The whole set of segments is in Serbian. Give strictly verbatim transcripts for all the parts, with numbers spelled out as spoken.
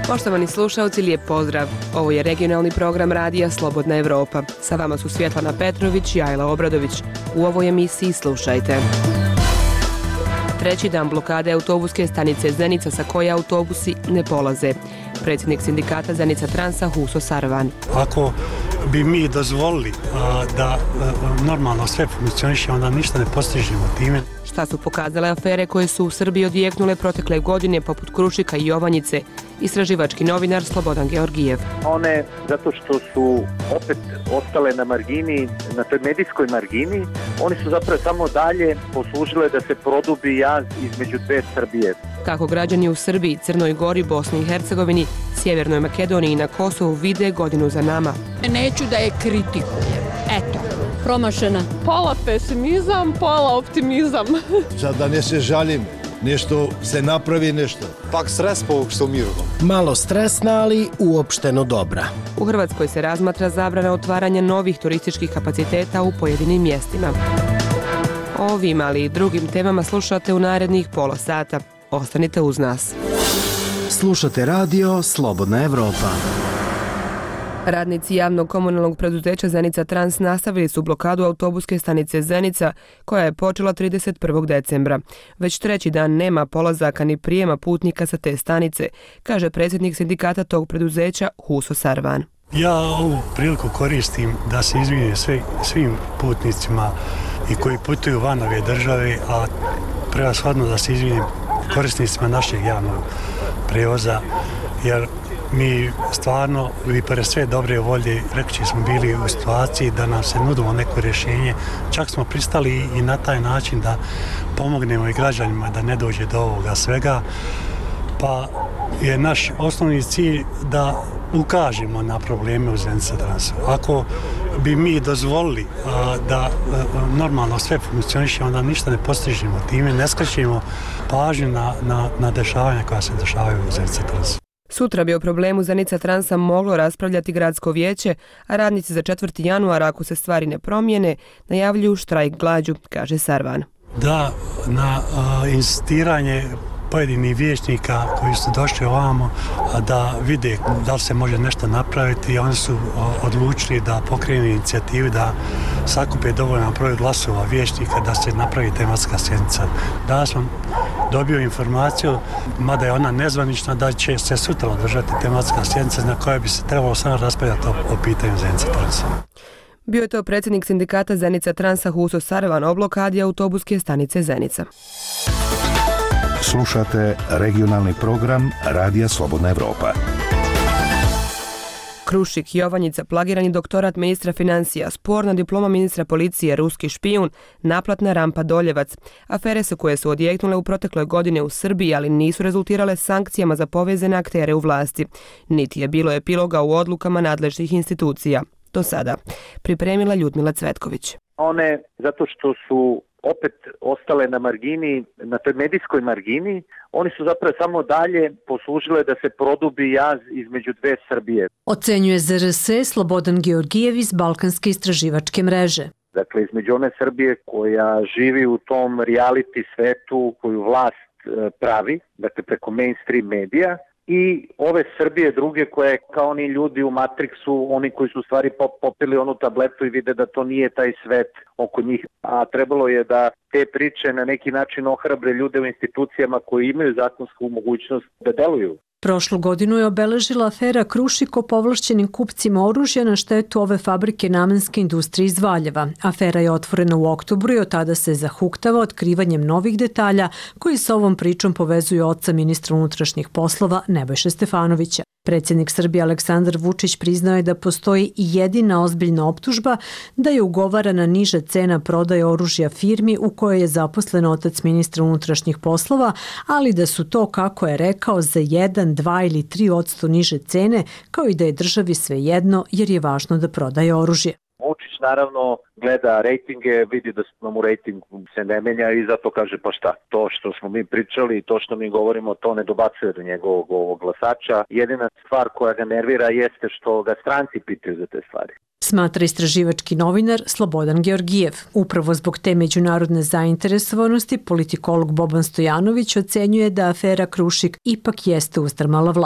Poštovani slušalci, lijep pozdrav. Ovo je regionalni program radija Slobodna Evropa. Sa vama su Svjetlana Petrović i Ajla Obradović. U ovoj emisiji slušajte. Treći dan blokade autobuske stanice Zenica sa koje autobusi ne polaze. Predsjednik sindikata Zenica Transa Huso Sarvan. Ako bi mi dozvolili a, da a, normalno sve funkcioniše, onda ništa ne postižemo time. Šta su pokazale afere koje su u Srbiji odjeknule protekle godine poput Krušika i Jovanjice? Istraživački novinar Slobodan Georgijev. One, zato što su opet ostale na margini, na toj medijskoj margini, oni su zapravo samo dalje poslužile da se produbi jaz između dve Srbije. Kako građani u Srbiji, Crnoj Gori, Bosni i Hercegovini, Sjevernoj Makedoniji i na Kosovu vide godinu za nama. Neću da je kritikujem. Eto, promašena. Pola pesimizam, pola optimizam. Za da ne se žalim, nešto se napravi nešto. Pak stres povog što mirno. Malo stresna, ali uopšteno dobra. U Hrvatskoj se razmatra zabrana otvaranja novih turističkih kapaciteta u pojedinim mjestima. O ovim, ali i drugim temama slušate u narednih pola sata. Ostanite uz nas. Slušate radio Slobodna Evropa. Radnici javnog komunalnog preduzeća Zenica Trans nastavili su blokadu autobuske stanice Zenica, koja je počela trideset prvog decembra. Već treći dan nema polazaka ni prijema putnika sa te stanice, kaže predsjednik sindikata tog preduzeća Huso Sarvan. Ja ovu priliku koristim da se izvinim sve, svim putnicima i koji putuju van ove države, a prevashodno da se izvinim korisnicima našeg javnog prevoza, jer mi stvarno, i pored sve dobre volje, rekli smo bili u situaciji da nam se nudilo neko rješenje. Čak smo pristali i na taj način da pomognemo i građanima da ne dođe do ovoga svega. Pa je naš osnovni cilj da ukažemo na probleme u Zenica Transu. Ako bi mi dozvolili a, da a, normalno sve funkcioniše, onda ništa ne postižemo time, ne skrećemo pažnju na, na, na dešavanja koja se dešavaju u Zenica Transu. Sutra bi o problemu Zenica Transa moglo raspravljati gradsko vijeće, a radnici za četvrti januar, ako se stvari ne promijene, najavljuju štrajk glađu, kaže Sarvan. Da, na a, insistiranje pojedinih vijećnika koji su došli ovamo da vide da li se može nešto napraviti, oni su odlučili da pokrenu inicijativu da sakupe dovoljan broj glasova vijećnika da se napravi tematska sjednica. Da sam dobio informaciju, mada je ona nezvanična, da će se sutra održati tematska sjednica na kojoj bi se trebalo samo raspravljati o, o pitanju Zenica Transa. Bio je to predsjednik sindikata Zenica Transa Huso Sarvan o blokadi autobuske stanice Zenica. Slušate regionalni program Radija Slobodna Evropa. Krušik, Jovanjica, plagirani doktorat ministra financija, sporna diploma ministra policije, ruski špijun, naplatna rampa Doljevac. Afere su koje su odjeknule u protekloj godine u Srbiji, ali nisu rezultirale sankcijama za povezane aktere u vlasti. Niti je bilo epiloga u odlukama nadležnih institucija. Do sada. Pripremila Ljudmila Cvetković. One, zato što su opet ostale na margini, na toj medijskoj margini, oni su zapravo samo dalje poslužile da se produbi jaz između dve Srbije. Ocenjuje Z R S Slobodan Georgijev iz Balkanske istraživačke mreže. Dakle, između one Srbije koja živi u tom reality svetu koju vlast pravi, dakle preko mainstream medija, i ove Srbije druge koje kao oni ljudi u Matrixu, oni koji su u stvari popili onu tabletu i vide da to nije taj svet oko njih. A trebalo je da te priče na neki način ohrabre ljude u institucijama koji imaju zakonsku mogućnost da deluju. Prošlu godinu je obeležila afera Krušik o povlašćenim kupcima oružja na štetu ove fabrike namenske industrije iz Valjeva. Afera je otvorena u oktobru i od tada se zahuktava otkrivanjem novih detalja koji sa ovom pričom povezuju oca ministra unutrašnjih poslova Nebojše Stefanovića. Predsjednik Srbije Aleksandar Vučić priznao je da postoji i jedina ozbiljna optužba da je ugovarana niža cena prodaje oružja firmi u kojoj je zaposlen otac ministra unutrašnjih poslova, ali da su to, kako je rekao, za jedan, dva ili tri odsto niže cene, kao i da je državi svejedno jer je važno da prodaje oružje. Vučić naravno gleda rejtinge, vidi da nam u rejting se ne menja i zato kaže pa šta, to što smo mi pričali i to što mi govorimo, to ne dobacuje do njegovog ovog glasača. Jedina stvar koja ga nervira jeste što ga stranci pitaju za te stvari. Smatra istraživački novinar Slobodan Georgijev. Upravo zbog te međunarodne zainteresovanosti politikolog Boban Stojanović ocenjuje da afera Krušik ipak jeste uzdrmala vlast.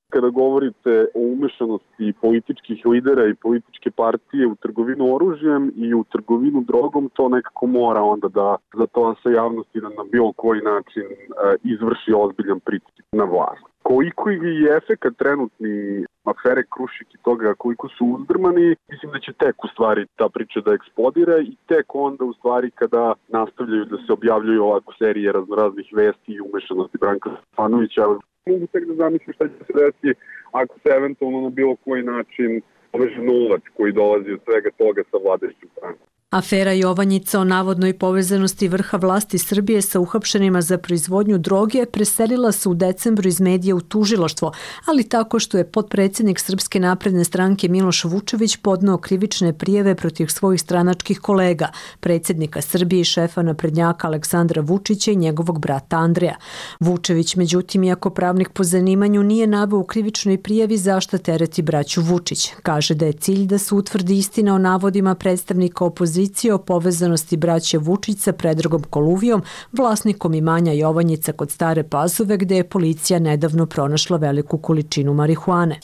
Kada govorite o umešanosti političkih lidera i političke partije u trgovinu oružjem i u trgovinu drogom, to nekako mora onda da za to se javnosti da na bilo koji način izvrši ozbiljan pritisak na vlast. Koliko je efekat trenutni afere Krušik i toga koliko su uzdrmani, mislim da će tek u stvari ta priča da eksplodira i tek onda u stvari kada nastavljaju da se objavljuju ovako serije raznoraznih vesti i umešanosti Branka Stefanovića. Mogu tek da zamislim šta će se desiti ako se eventualno na bilo koji način poveže novac koji dolazi od svega toga sa vladajućim strankom. Afera Jovanjica o navodnoj povezanosti vrha vlasti Srbije sa uhapšenima za proizvodnju droge preselila se u decembru iz medija u tužilaštvo, ali tako što je potpredsjednik Srpske napredne stranke Miloš Vučević podneo krivične prijeve protiv svojih stranačkih kolega, predsjednika Srbije i šefa naprednjaka Aleksandra Vučića i njegovog brata Andreja. Vučević, međutim, iako pravnik po zanimanju, nije naveo u krivičnoj prijavi zašta tereti braću Vučić. Kaže da je cilj da se utvrdi istina o navodima predstavnika opozicije o povezanosti braće Vučić sa Predragom Koluvijom, vlasnikom imanja Jovanjica kod Stare Pazove, gde je policija nedavno pronašla veliku količinu marihuane.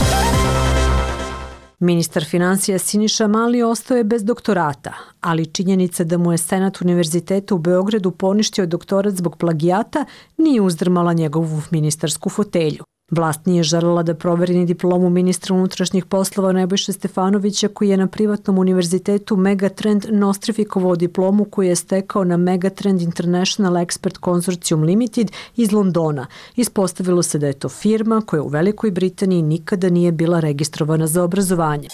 Ministar finansija Siniša Mali ostao je bez doktorata, ali činjenica da mu je Senat Univerziteta u Beogradu poništio doktorat zbog plagijata nije uzdrmala njegovu ministarsku fotelju. Vlast nije želela da proveri ni diplomu ministra unutrašnjih poslova Nebojše Stefanovića, koji je na privatnom univerzitetu Megatrend nostrifikovao diplomu koju je stekao na Megatrend International Expert Consortium Limited iz Londona. Ispostavilo se da je to firma koja u Velikoj Britaniji nikada nije bila registrovana za obrazovanje.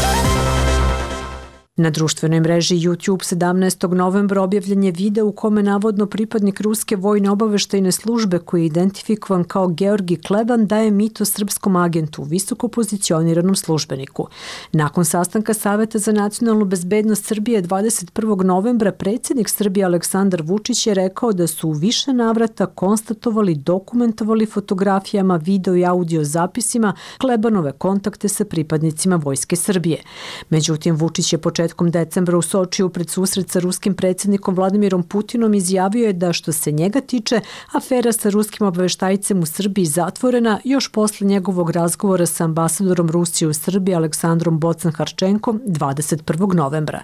Na društvenoj mreži YouTube sedamnaestog novembra objavljen je video u kome navodno pripadnik ruske vojne obaveštajne službe koji je identifikovan kao Georgi Kleban daje mito srpskom agentu, visoko pozicioniranom službeniku. Nakon sastanka Saveta za nacionalnu bezbednost Srbije dvadeset prvog novembra predsjednik Srbije Aleksandar Vučić je rekao da su u više navrata konstatovali, dokumentovali fotografijama, video i audio zapisima Klebanove kontakte sa pripadnicima Vojske Srbije. Međutim, Vučić je početkom decembra u Sočiju pred susret sa ruskim predsjednikom Vladimirom Putinom izjavio je da što se njega tiče, afera sa ruskim obaveštajcem u Srbiji zatvorena još posle njegovog razgovora sa ambasadorom Rusije u Srbiji Aleksandrom Bocan-Harčenkom dvadeset prvog novembra.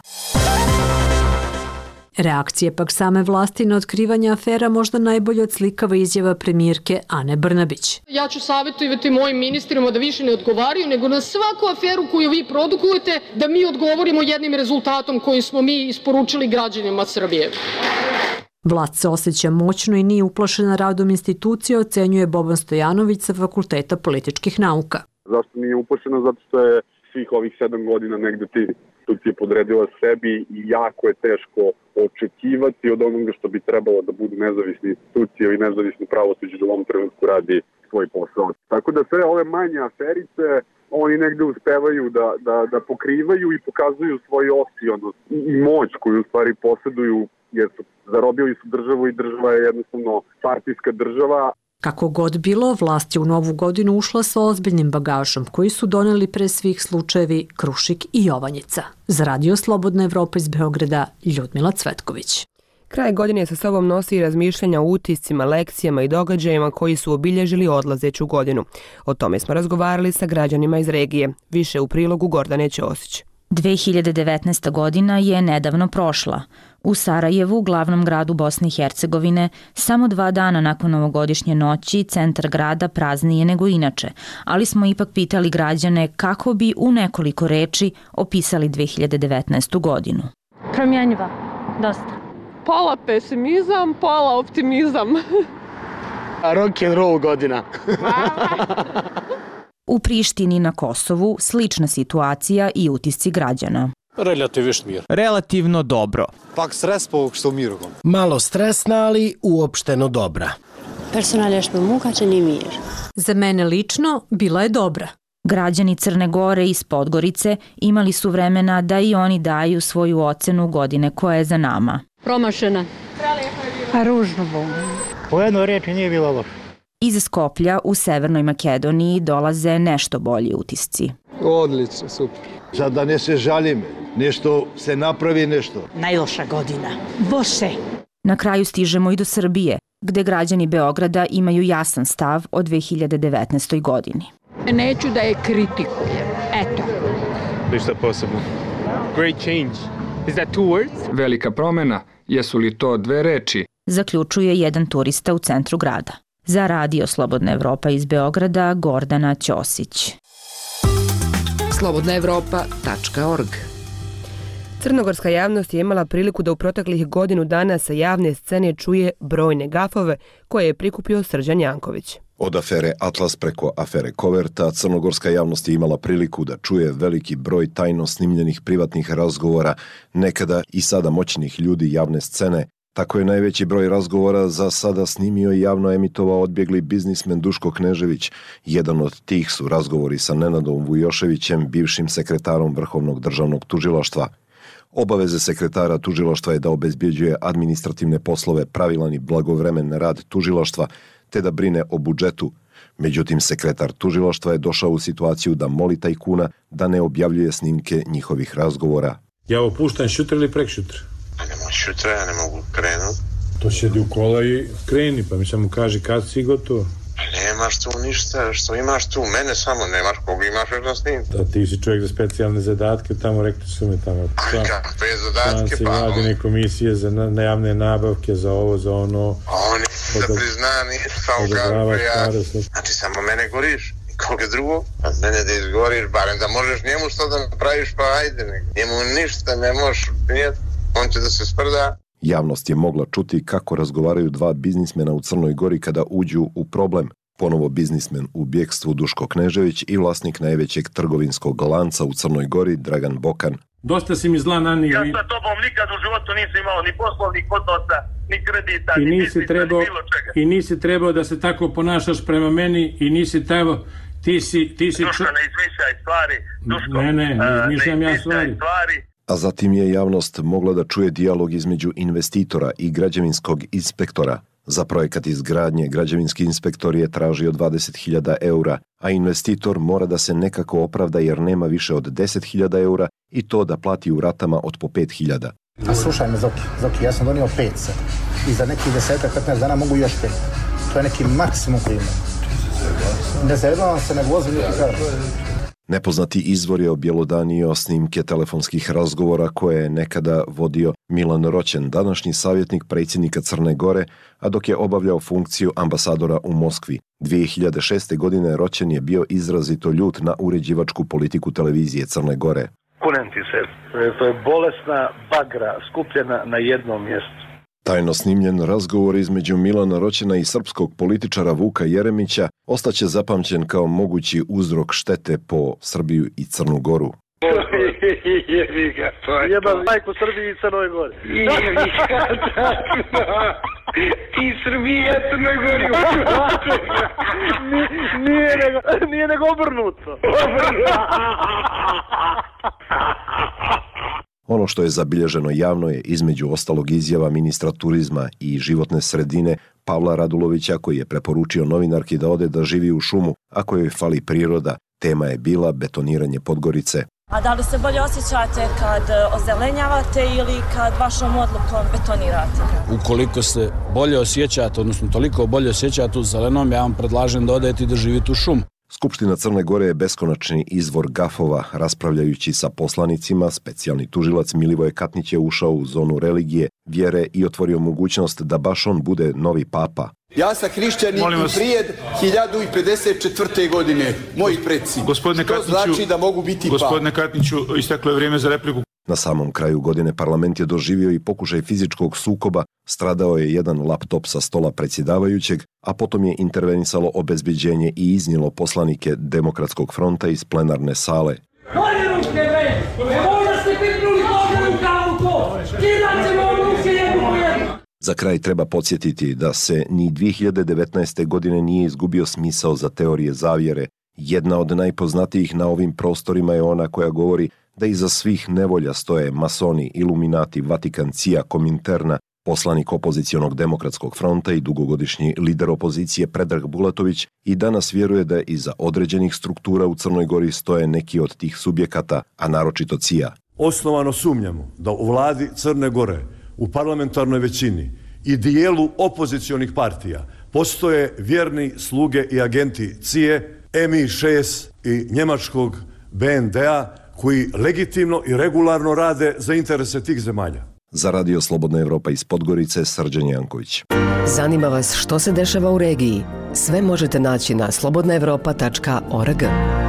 Reakcije pak same vlasti na otkrivanje afera možda najbolje odslikava izjava premijerke Ane Brnabić. Ja ću savjetovati mojim ministrima da više ne odgovaraju, nego na svaku aferu koju vi produkujete da mi odgovorimo jednim rezultatom koji smo mi isporučili građanima Srbije. Vlast se osjeća moćno i nije uplašena radom institucije, ocenjuje Boban Stojanović sa Fakulteta političkih nauka. Zašto nije uplašena? Zato što je svih ovih sedam godina negde ti institucije podredila sebi i jako je teško očekivati od onoga što bi trebalo da budu nezavisne institucije i nezavisno pravosuđe da u ovom trenutku radi svoj posao. Tako da sve ove manje aferice oni negde uspevaju da, da, da pokrivaju i pokazuju svoj osionost i moć koju u stvari posjeduju, jer su zarobili su državu i država je jednostavno partijska država. Kako god bilo, vlast je u novu godinu ušla sa ozbiljnim bagažom koji su doneli pre svih slučajevi Krušik i Jovanjica. Za Radio Slobodna Evropa iz Beograda, Ljudmila Cvetković. Kraj godine sa sobom nosi i razmišljanja o utiscima, lekcijama i događajima koji su obilježili odlazeću godinu. O tome smo razgovarali sa građanima iz regije. Više u prilogu Gordane Ćosić. dve hiljade devetnaesta. godina je nedavno prošla. U Sarajevu, glavnom gradu Bosne i Hercegovine, samo dva dana nakon novogodišnje noći centar grada prazniji je nego inače, ali smo ipak pitali građane kako bi u nekoliko reči opisali dve hiljade devetnaestu. godinu. Promjenjiva, dosta. Pola pesimizam, pola optimizam. Rock and roll godina. U Prištini i na Kosovu slična situacija i utisci građana. Relativiš mir. Relativno dobro. Pak stres povuk što mirugom. Malo stresna, ali uopšteno dobra. Personalno mukačeni mir. Za mene lično bila je dobra. Građani Crne Gore iz Podgorice imali su vremena da i oni daju svoju ocenu godine koja je za nama. Promašena. A ružno bolo. Po jednoj reči nije bilo loše. Iz Skoplja u Severnoj Makedoniji dolaze nešto bolji utisci. Odlično, super. Sad da ne se žalim, nešto se napravi nešto. Najloša godina. Bože. Na kraju stižemo i do Srbije, gde građani Beograda imaju jasan stav o dve hiljade devetnaestoj. godini. Neću da je kritikujem. Eto. Ništa posebno. Great change. Is that two words? Velika promena. Jesu li to dve reči? Zaključuje jedan turista u centru grada. Za Radio Slobodna Evropa iz Beograda, Gordana Ćosić. slobodna evropa tačka org. Crnogorska javnost je imala priliku da u proteklih godinu dana sa javne scene čuje brojne gafove koje je prikupio Srđan Janković. Od afere Atlas preko afere Koverta, crnogorska javnost je imala priliku da čuje veliki broj tajno snimljenih privatnih razgovora, nekada i sada moćnih ljudi javne scene. Tako je najveći broj razgovora za sada snimio i javno emitovao odbjegli biznismen Duško Knežević. Jedan od tih su razgovori sa Nenadom Vujoševićem, bivšim sekretarom Vrhovnog državnog tužilaštva. Obaveze sekretara tužilaštva je da obezbjeđuje administrativne poslove, pravilan i blagovremen rad tužilaštva, te da brine o budžetu. Međutim, sekretar tužilaštva je došao u situaciju da moli tajkuna da ne objavljuje snimke njihovih razgovora. Ja ovo puštam šutra ili prek šutra? A ne moći šutra, ja ne mogu krenuti. To sjedi u kola i kreni, pa mi samo kaže kad si gotovo. Pa nemaš tu ništa, što imaš tu, mene samo nemaš, koga imaš još na snimku. Da ti si čovjek za specijalne zadatke, tamo rekli su mi tamo. Ali kakve zadatke, pa? Tamo si vladine komisije za najavne nabavke, za ovo, za ono. Oni da prizna ništa, kako ja. Znači samo mene goriš. Koga drugo, a mene da izgoriš, barem da možeš njemu što da napraviš, pa ajde, njemu ništa ne možeš prijeti, on će da se sprda. Javnost je mogla čuti kako razgovaraju dva biznismena u Crnoj Gori kada uđu u problem. Ponovo biznismen u bjekstvu Duško Knežević i vlasnik najvećeg trgovinskog lanca u Crnoj Gori Dragan Bokan. Dosta si mi zla nanio. Ja sa tobom nikad u životu nisam imao ni poslovnih odnosa, ni kredita, I ni nisi biznisa, trebao, ni bilo čega. I nisi trebao da se tako ponašaš prema meni i nisi trebao, ti si... Ti si Duško, ne izmišljaj stvari. Duško, ne, ne, ne izmišljam ja stvari. stvari. A zatim je javnost mogla da čuje dijalog između investitora i građevinskog inspektora. Za projekat izgradnje građevinski inspektor je tražio dvadeset hiljada eura, a investitor mora da se nekako opravda jer nema više od deset hiljada eura i to da plati u ratama od po pet hiljada. A slušaj me, Zoki, Zoki, ja sam donio pet sad. I za nekih desetak, petnaest dana mogu još pet. To je neki maksimum koji imam. Ne zajebavam se, ne vozim ljudi kažu. Nepoznati izvor je objelodanio snimke telefonskih razgovora koje je nekada vodio Milan Roćen, današnji savjetnik predsjednika Crne Gore, a dok je obavljao funkciju ambasadora u Moskvi. dvije hiljade šeste. godine Roćen je bio izrazito ljut na uređivačku politiku televizije Crne Gore. Kunem ti se, to je bolesna bagra skupljena na jednom mjestu. Tajno snimljen razgovor između Milana Roćena i srpskog političara Vuka Jeremića ostaće zapamćen kao mogući uzrok štete po Srbiju i Crnu Goru. Jebi ga, to je Jeba majku Srbiji i Crnoj Gori. Jebi ga, ti Srbija, Crnoj Gori. Nije nego, nije nego obrnuto. Ono što je zabilježeno javno je između ostalog izjava ministra turizma i životne sredine Pavla Radulovića koji je preporučio novinarki da ode da živi u šumu ako joj fali priroda. Tema je bila betoniranje Podgorice. A da li se bolje osjećate kad ozelenjavate ili kad vašom odlukom betonirate? Ukoliko se bolje osjećate, odnosno toliko bolje osjećate u zelenom, ja vam predlažem da odete i da živite u šumu. Skupština Crne Gore je beskonačni izvor gafova. Raspravljajući sa poslanicima, specijalni tužilac Milivoje Katnić je ušao u zonu religije, vjere i otvorio mogućnost da baš on bude novi papa. Ja sam hrišćanin i prije hiljadu pedeset četvrte. godine, moji preci. Gospodine to Katniću, znači da mogu biti papa. Gospodine Katniću, isteklo je vrijeme za repliku. Na samom kraju godine parlament je doživio i pokušaj fizičkog sukoba, stradao je jedan laptop sa stola predsjedavajućeg, a potom je intervenisalo obezbeđenje i iznijelo poslanike Demokratskog fronta iz plenarne sale. Za kraj treba podsjetiti da se ni dvije hiljade devetnaeste. godine nije izgubio smisao za teorije zavjere. Jedna od najpoznatijih na ovim prostorima je ona koja govori da iza svih nevolja stoje masoni, iluminati, Vatikan, C I A, Kominterna. Poslanik opozicionog Demokratskog fronta i dugogodišnji lider opozicije Predrag Bulatović i danas vjeruje da iza određenih struktura u Crnoj Gori stoje neki od tih subjekata, a naročito C I A. Osnovano sumnjamo da u vladi Crne Gore, u parlamentarnoj većini i dijelu opozicionih partija postoje vjerni sluge i agenti C I A, em i šest i njemačkog be en de-a koji legitimno i regularno rade za interese tih zemalja. Za Radio Slobodna Evropa iz Podgorice, Srđan Janković. Zanima vas što se dešava u regiji? Sve možete naći na slobodna evropa tačka org.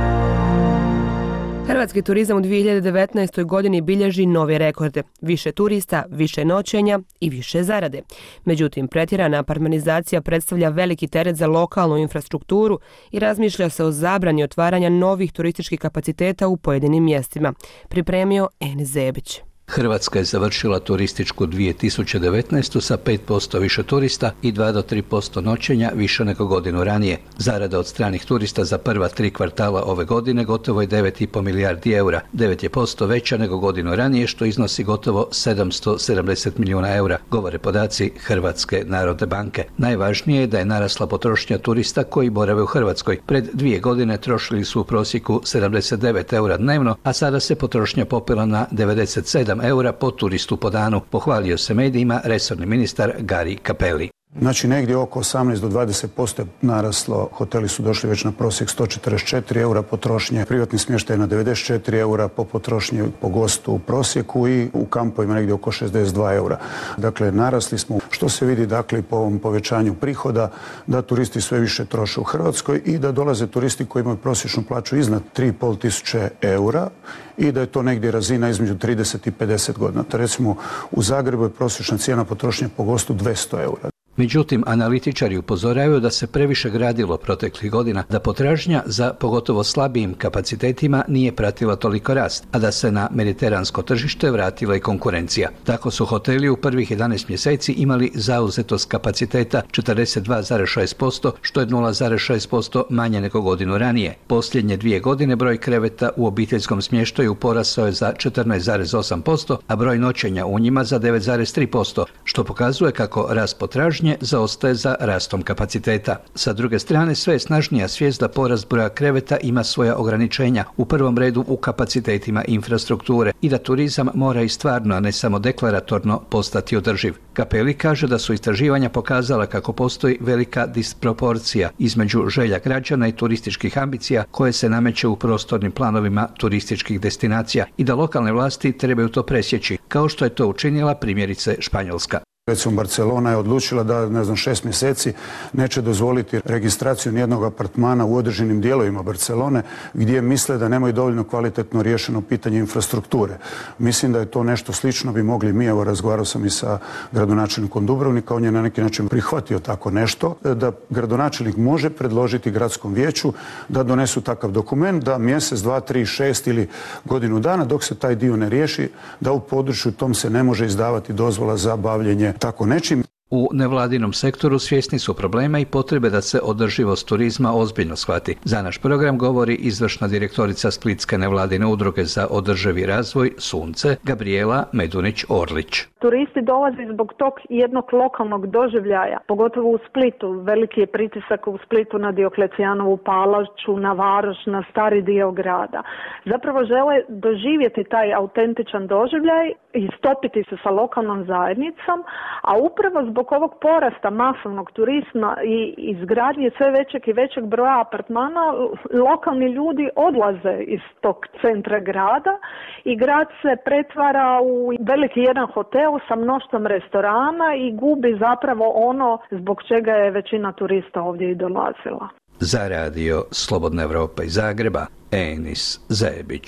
Hrvatski turizam u dvije hiljade devetnaestoj. godini bilježi nove rekorde. Više turista, više noćenja i više zarade. Međutim, pretjerana apartmanizacija predstavlja veliki teret za lokalnu infrastrukturu i razmišlja se o zabrani otvaranja novih turističkih kapaciteta u pojedinim mjestima. Pripremio Enis Zebić. Hrvatska je završila turističku dvije tisuće devetnaestu. sa pet posto više turista i dva do tri posto noćenja više nego godinu ranije. Zarada od stranih turista za prva tri kvartala ove godine gotovo je devet i po milijardi eura. devet posto veća nego godinu ranije, što iznosi gotovo sedamsto sedamdeset milijuna eura, govore podaci Hrvatske narodne banke. Najvažnije je da je narasla potrošnja turista koji borave u Hrvatskoj. Pred dvije godine trošili su u prosjeku sedamdeset devet eura dnevno, a sada se potrošnja popela na devedeset sedam eura po turistu po danu, pohvalio se medijima resorni ministar Gari Cappelli. Znači negdje oko osamnaest do dvadeset posto je naraslo, hoteli su došli već na prosjek sto četrdeset četiri eura potrošnje, privatni smještaj na devedeset četiri eura po potrošnji po gostu u prosjeku i u kampovima negdje oko šezdeset dva eura. Dakle, narasli smo, što se vidi dakle po ovom povećanju prihoda, da turisti sve više troše u Hrvatskoj i da dolaze turisti koji imaju prosječnu plaću iznad tri i pol tisuće eura i da je to negdje razina između trideset i pedeset godina. To recimo u Zagrebu je prosječna cijena potrošnje po gostu dvjesto eura. Međutim, analitičari upozoravaju da se previše gradilo proteklih godina, da potražnja za pogotovo slabijim kapacitetima nije pratila toliko rast, a da se na mediteransko tržište vratila i konkurencija. Tako su hoteli u prvih jedanaest mjeseci imali zauzetost kapaciteta četrdeset dva zarez šest posto, što je nula zarez šest posto manje nego godinu ranije. Posljednje dvije godine broj kreveta u obiteljskom smještaju porasao je za četrnaest zarez osam posto, a broj noćenja u njima za devet zarez tri posto, što pokazuje kako rast potražnje zaostaje za rastom kapaciteta. Sa druge strane, sve je snažnija svijest da porast broja kreveta ima svoja ograničenja, u prvom redu u kapacitetima infrastrukture i da turizam mora i stvarno, a ne samo deklaratorno, postati održiv. Cappelli kaže da su istraživanja pokazala kako postoji velika disproporcija između želja građana i turističkih ambicija koje se nameće u prostornim planovima turističkih destinacija i da lokalne vlasti trebaju to presjeći, kao što je to učinila primjerice Španjolska. Recimo, Barcelona je odlučila da, ne znam, šest mjeseci neće dozvoliti registraciju nijednog apartmana u određenim dijelovima Barcelone gdje misle da nemaju dovoljno kvalitetno riješeno pitanje infrastrukture. Mislim da je to nešto slično bi mogli mi, evo razgovarao sam i sa gradonačelnikom Dubrovnika, on je na neki način prihvatio tako nešto, da gradonačelnik može predložiti gradskom vijeću da donesu takav dokument, da mjesec, dva, tri, šest ili godinu dana dok se taj dio ne riješi, da u području tom se ne može izdavati dozvola za bavljenje tako nečim. U nevladinom sektoru svjesni su problema i potrebe da se održivost turizma ozbiljno shvati. Za naš program govori izvršna direktorica Splitske nevladine udruge za održivi razvoj Sunce, Gabriela Medunić-Orlić. Turisti dolaze zbog tog jednog lokalnog doživljaja, pogotovo u Splitu. Veliki je pritisak u Splitu na Dioklecijanovu palaču, na Varoš, na stari dio grada. Zapravo žele doživjeti taj autentičan doživljaj i stopiti se sa lokalnom zajednicom, a upravo zbog ovog porasta masovnog turizma i izgradnje sve većeg i većeg broja apartmana, lokalni ljudi odlaze iz tog centra grada i grad se pretvara u veliki jedan hotel sa mnoštvom restorana i gubi zapravo ono zbog čega je većina turista ovdje i dolazila. Za radio Slobodna Evropa iz Zagreba, Enis Zebić.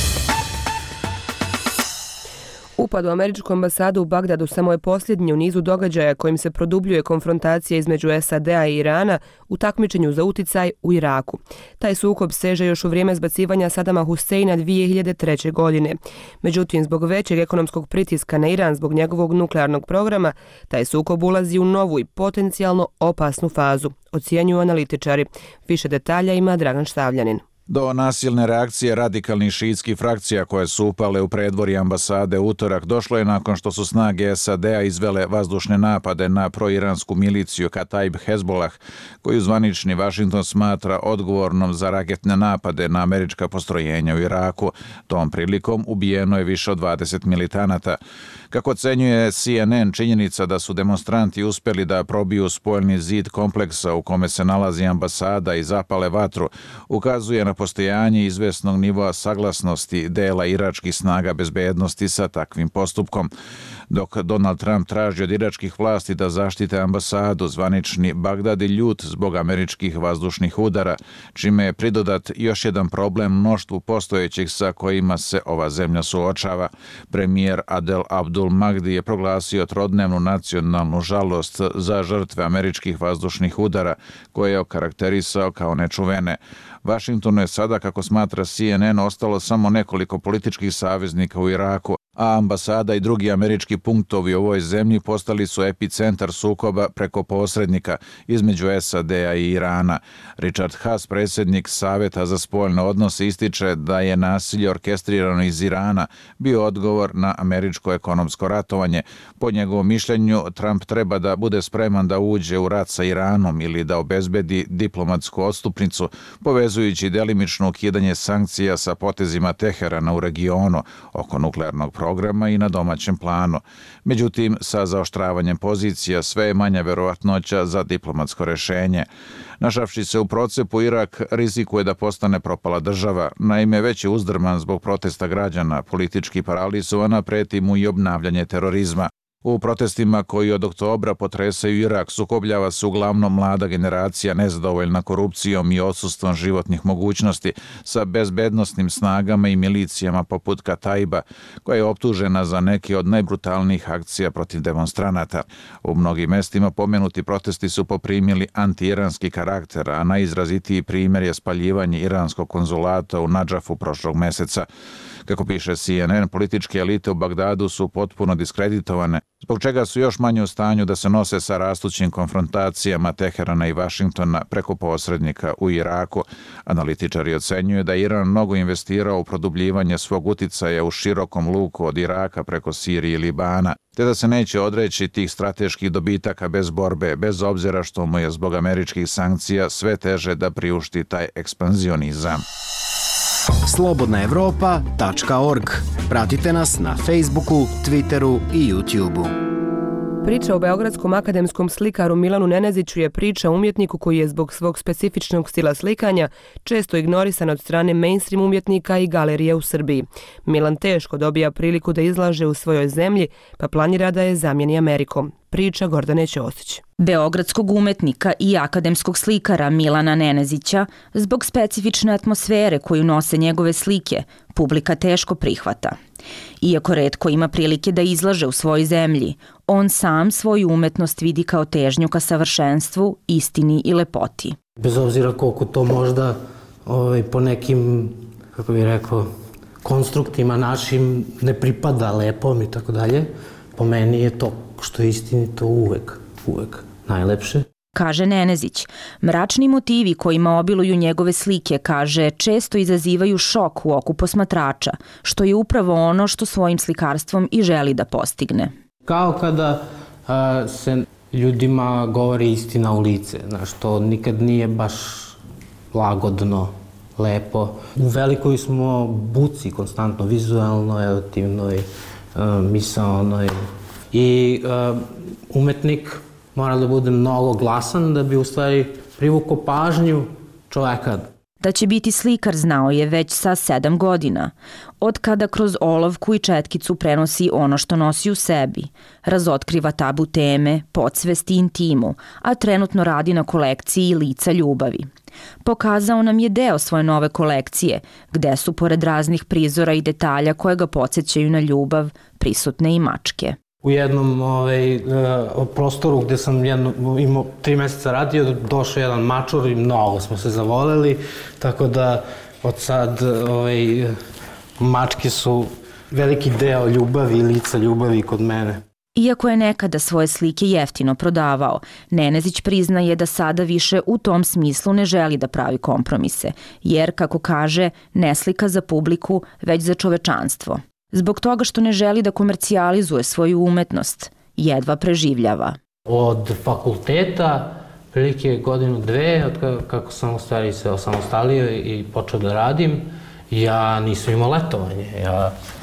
Upad u američku ambasadu u Bagdadu samo je posljednji u nizu događaja kojim se produbljuje konfrontacija između S A D-a i Irana u takmičenju za uticaj u Iraku. Taj sukob seže još u vrijeme zbacivanja Sadama Huseina dvije hiljade treće. godine. Međutim, zbog većeg ekonomskog pritiska na Iran zbog njegovog nuklearnog programa, taj sukob ulazi u novu i potencijalno opasnu fazu, ocjenjuju analitičari. Više detalja ima Dragan Štavljanin. Do nasilne reakcije radikalnih šiitskih frakcija koje su upale u predvorje ambasade utorak došlo je nakon što su snage S A D-a izvele vazdušne napade na proiransku miliciju Kataib Hezbollah, koju zvanični Vašington smatra odgovornom za raketne napade na američka postrojenja u Iraku. Tom prilikom ubijeno je više od dvadeset militanata. Kako ocenjuje C N N, činjenica da su demonstranti uspjeli da probiju spoljni zid kompleksa u kome se nalazi ambasada i zapale vatru, ukazuje na postojanje izvesnog nivoa saglasnosti dela iračkih snaga bezbednosti sa takvim postupkom. Dok Donald Trump traži od iračkih vlasti da zaštite ambasadu, zvanični Bagdad je ljut zbog američkih vazdušnih udara, čime je pridodat još jedan problem mnoštvu postojećih sa kojima se ova zemlja suočava. Premijer Adel Abdul Mahdi je proglasio trodnevnu nacionalnu žalost za žrtve američkih vazdušnih udara, koje je okarakterisao kao nečuvene. Vašingtonu je sada, kako smatra C N N, ostalo samo nekoliko političkih saveznika u Iraku, a ambasada i drugi američki punktovi u ovoj zemlji postali su epicentar sukoba preko posrednika između S A D-a i Irana. Richard Haas, predsjednik Saveta za spoljne odnose, ističe da je nasilje orkestrirano iz Irana bio odgovor na američko ekonomsko ratovanje. Po njegovom mišljenju, Trump treba da bude spreman da uđe u rat sa Iranom ili da obezbedi diplomatsku odstupnicu, povezujući delimično ukidanje sankcija sa potezima Teherana u regionu oko nuklearnog programa programa i na domaćem planu. Međutim, sa zaoštravanjem pozicija sve je manja verovatnoća za diplomatsko rešenje. Našavši se u procepu, Irak rizikuje da postane propala država. Naime, već je uzdrman zbog protesta građana, politički paralizovana, preti mu i obnavljanje terorizma. U protestima koji od oktobra potresaju Irak sukobljava se uglavnom mlada generacija nezadovoljna korupcijom i odsustvom životnih mogućnosti sa bezbednosnim snagama i milicijama poput Kataiba, koja je optužena za neke od najbrutalnijih akcija protiv demonstranata. U mnogim mestima pomenuti protesti su poprimili anti-iranski karakter, a najizrazitiji primjer je spaljivanje iranskog konzulata u Nadžafu prošlog meseca. Kako piše C N N, političke elite u Bagdadu su potpuno diskreditovane, zbog čega su još manje u stanju da se nose sa rastućim konfrontacijama Teherana i Vašingtona preko posrednika u Iraku. Analitičari ocenjuju da Iran mnogo investirao u produbljivanje svog uticaja u širokom luku od Iraka preko Sirije i Libana, te da se neće odreći tih strateških dobitaka bez borbe, bez obzira što mu je zbog američkih sankcija sve teže da priušti taj ekspanzionizam. slobodna evropa tačka org. Pratite nas na Facebooku, Twitteru i YouTubeu. Priča o beogradskom akademskom slikaru Milanu Neneziću je priča umjetniku koji je zbog svog specifičnog stila slikanja često ignorisan od strane mainstream umjetnika i galerije u Srbiji. Milan teško dobija priliku da izlaže u svojoj zemlji, pa planira da je zamijeni Amerikom. Priča Gordane Ćosić. Beogradskog umetnika i akademskog slikara Milana Nenezića, zbog specifične atmosfere koju nose njegove slike, publika teško prihvata. Iako retko ima prilike da izlaže u svojoj zemlji, on sam svoju umetnost vidi kao težnju ka savršenstvu, istini i lepoti. Bez obzira koliko to možda ovaj, po nekim, kako bih rekao, konstruktima našim ne pripada lepom i tako dalje, po meni je to što je istinito uvek, uvek najlepše. Kaže Nenezić, mračni motivi kojima obiluju njegove slike, kaže, često izazivaju šok u oku posmatrača, što je upravo ono što svojim slikarstvom i želi da postigne. Kao kada a, se ljudima govori istina u lice, znaš, to nikad nije baš lagodno, lepo. U velikoj smo buci konstantno, vizualno, emotivnoj, misaonoj. I uh, umetnik mora da bude mnogo glasan da bi u stvari privukao pažnju čoveka. Da će biti slikar znao je već sa sedam godina, od kada kroz olovku i četkicu prenosi ono što nosi u sebi, razotkriva tabu teme, podsvest i intimu, a trenutno radi na kolekciji Lica ljubavi. Pokazao nam je deo svoje nove kolekcije, gde su, pored raznih prizora i detalja koje ga podsjećaju na ljubav, prisutne i mačke. U jednom ovaj, prostoru gde sam jedno, imao tri meseca radio, došao jedan mačor i mnogo smo se zavoleli, tako da od sad ovaj, mačke su veliki deo ljubavi i Lica ljubavi kod mene. Iako je nekada svoje slike jeftino prodavao, Nenezić priznaje da sada više u tom smislu ne želi da pravi kompromise, jer, kako kaže, ne slika za publiku, već za čovečanstvo. Zbog toga što ne želi da komercijalizuje svoju umetnost, jedva preživljava. Od fakulteta, prilike godinu, dve, od kako sam u stvari se osamostalio i počeo da radim, ja nisam imao letovanje. Ja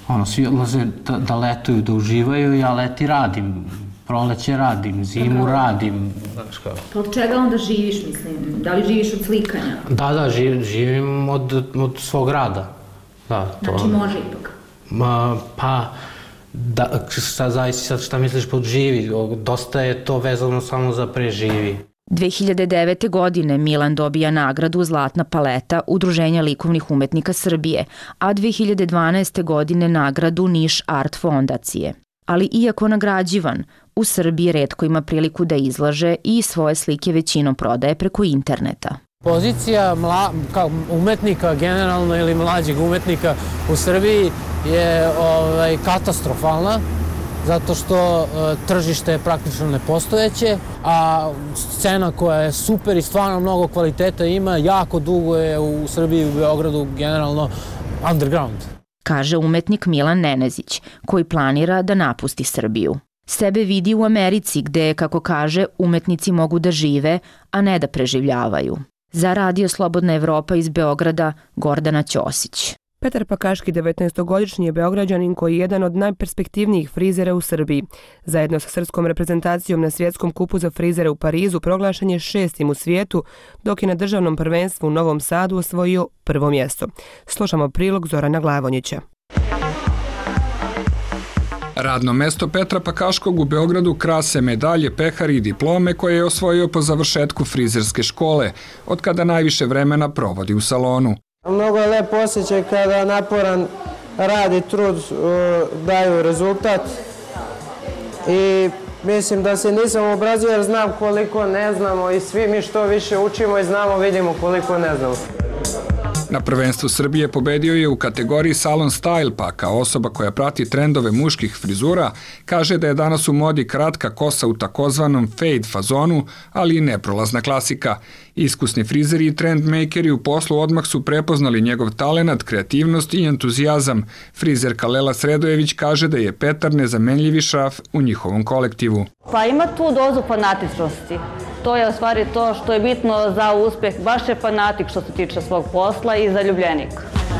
Ono, svi odlaze da, da letuju, da uživaju, ja leti radim. Proleće radim, zimu radim. Znaš kao. Pa od čega onda živiš, mislim? Da li živiš od slikanja? Da, da, živim, živim od, od svog rada. Da, to... Znači može ipak? Ma, pa, da, šta, zavisi sad šta misliš pod živi. Dosta je to vezano samo za preživi. dve hiljade devete. godine Milan dobija nagradu Zlatna paleta Udruženja likovnih umetnika Srbije, a dve hiljade dvanaeste. godine nagradu Niš Art fondacije. Ali iako nagrađivan, u Srbiji retko ima priliku da izlaže i svoje slike većinom prodaje preko interneta. Pozicija mla, kao umetnika generalno ili mlađeg umetnika u Srbiji je ovaj, katastrofalna, zato što e, tržište je praktično nepostojeće, a scena koja je super i stvarno mnogo kvaliteta ima, jako dugo je u Srbiji i u Beogradu generalno underground. Kaže umetnik Milan Nenezić, koji planira da napusti Srbiju. Sebe vidi u Americi gde, kako kaže, umetnici mogu da žive, a ne da preživljavaju. Za Radio Slobodna Evropa iz Beograda, Gordana Ćosić. Petar Pakaški, devetnaestogodišnji je Beograđanin koji je jedan od najperspektivnijih frizera u Srbiji. Zajedno sa srpskom reprezentacijom na svjetskom kupu za frizere u Parizu proglašen je šestim u svijetu, dok je na državnom prvenstvu u Novom Sadu osvojio prvo mjesto. Slušamo prilog Zorana Glavonjića. Radno mesto Petra Pakaškog u Beogradu krase medalje, pehari i diplome koje je osvojio po završetku frizerske škole, od kada najviše vremena provodi u salonu. Mnogo je lep osjećaj kada naporan rad i trud daju rezultat i mislim da se nisam obrazio jer znam koliko ne znamo i svi mi što više učimo i znamo, vidimo koliko ne znamo. Na prvenstvu Srbije pobedio je u kategoriji Salon Style, pa kao osoba koja prati trendove muških frizura, kaže da je danas u modi kratka kosa u takozvanom fade fazonu, ali i neprolazna klasika. Iskusni frizeri i trendmakeri u poslu odmah su prepoznali njegov talenat, kreativnost i entuzijazam. Frizerka Lela Sredojević kaže da je Petar nezamenljivi šraf u njihovom kolektivu. Pa ima tu dozu fanatičnosti. To je u stvari to što je bitno za uspjeh. Baš je fanatik što se tiče svog posla i zaljubljenik.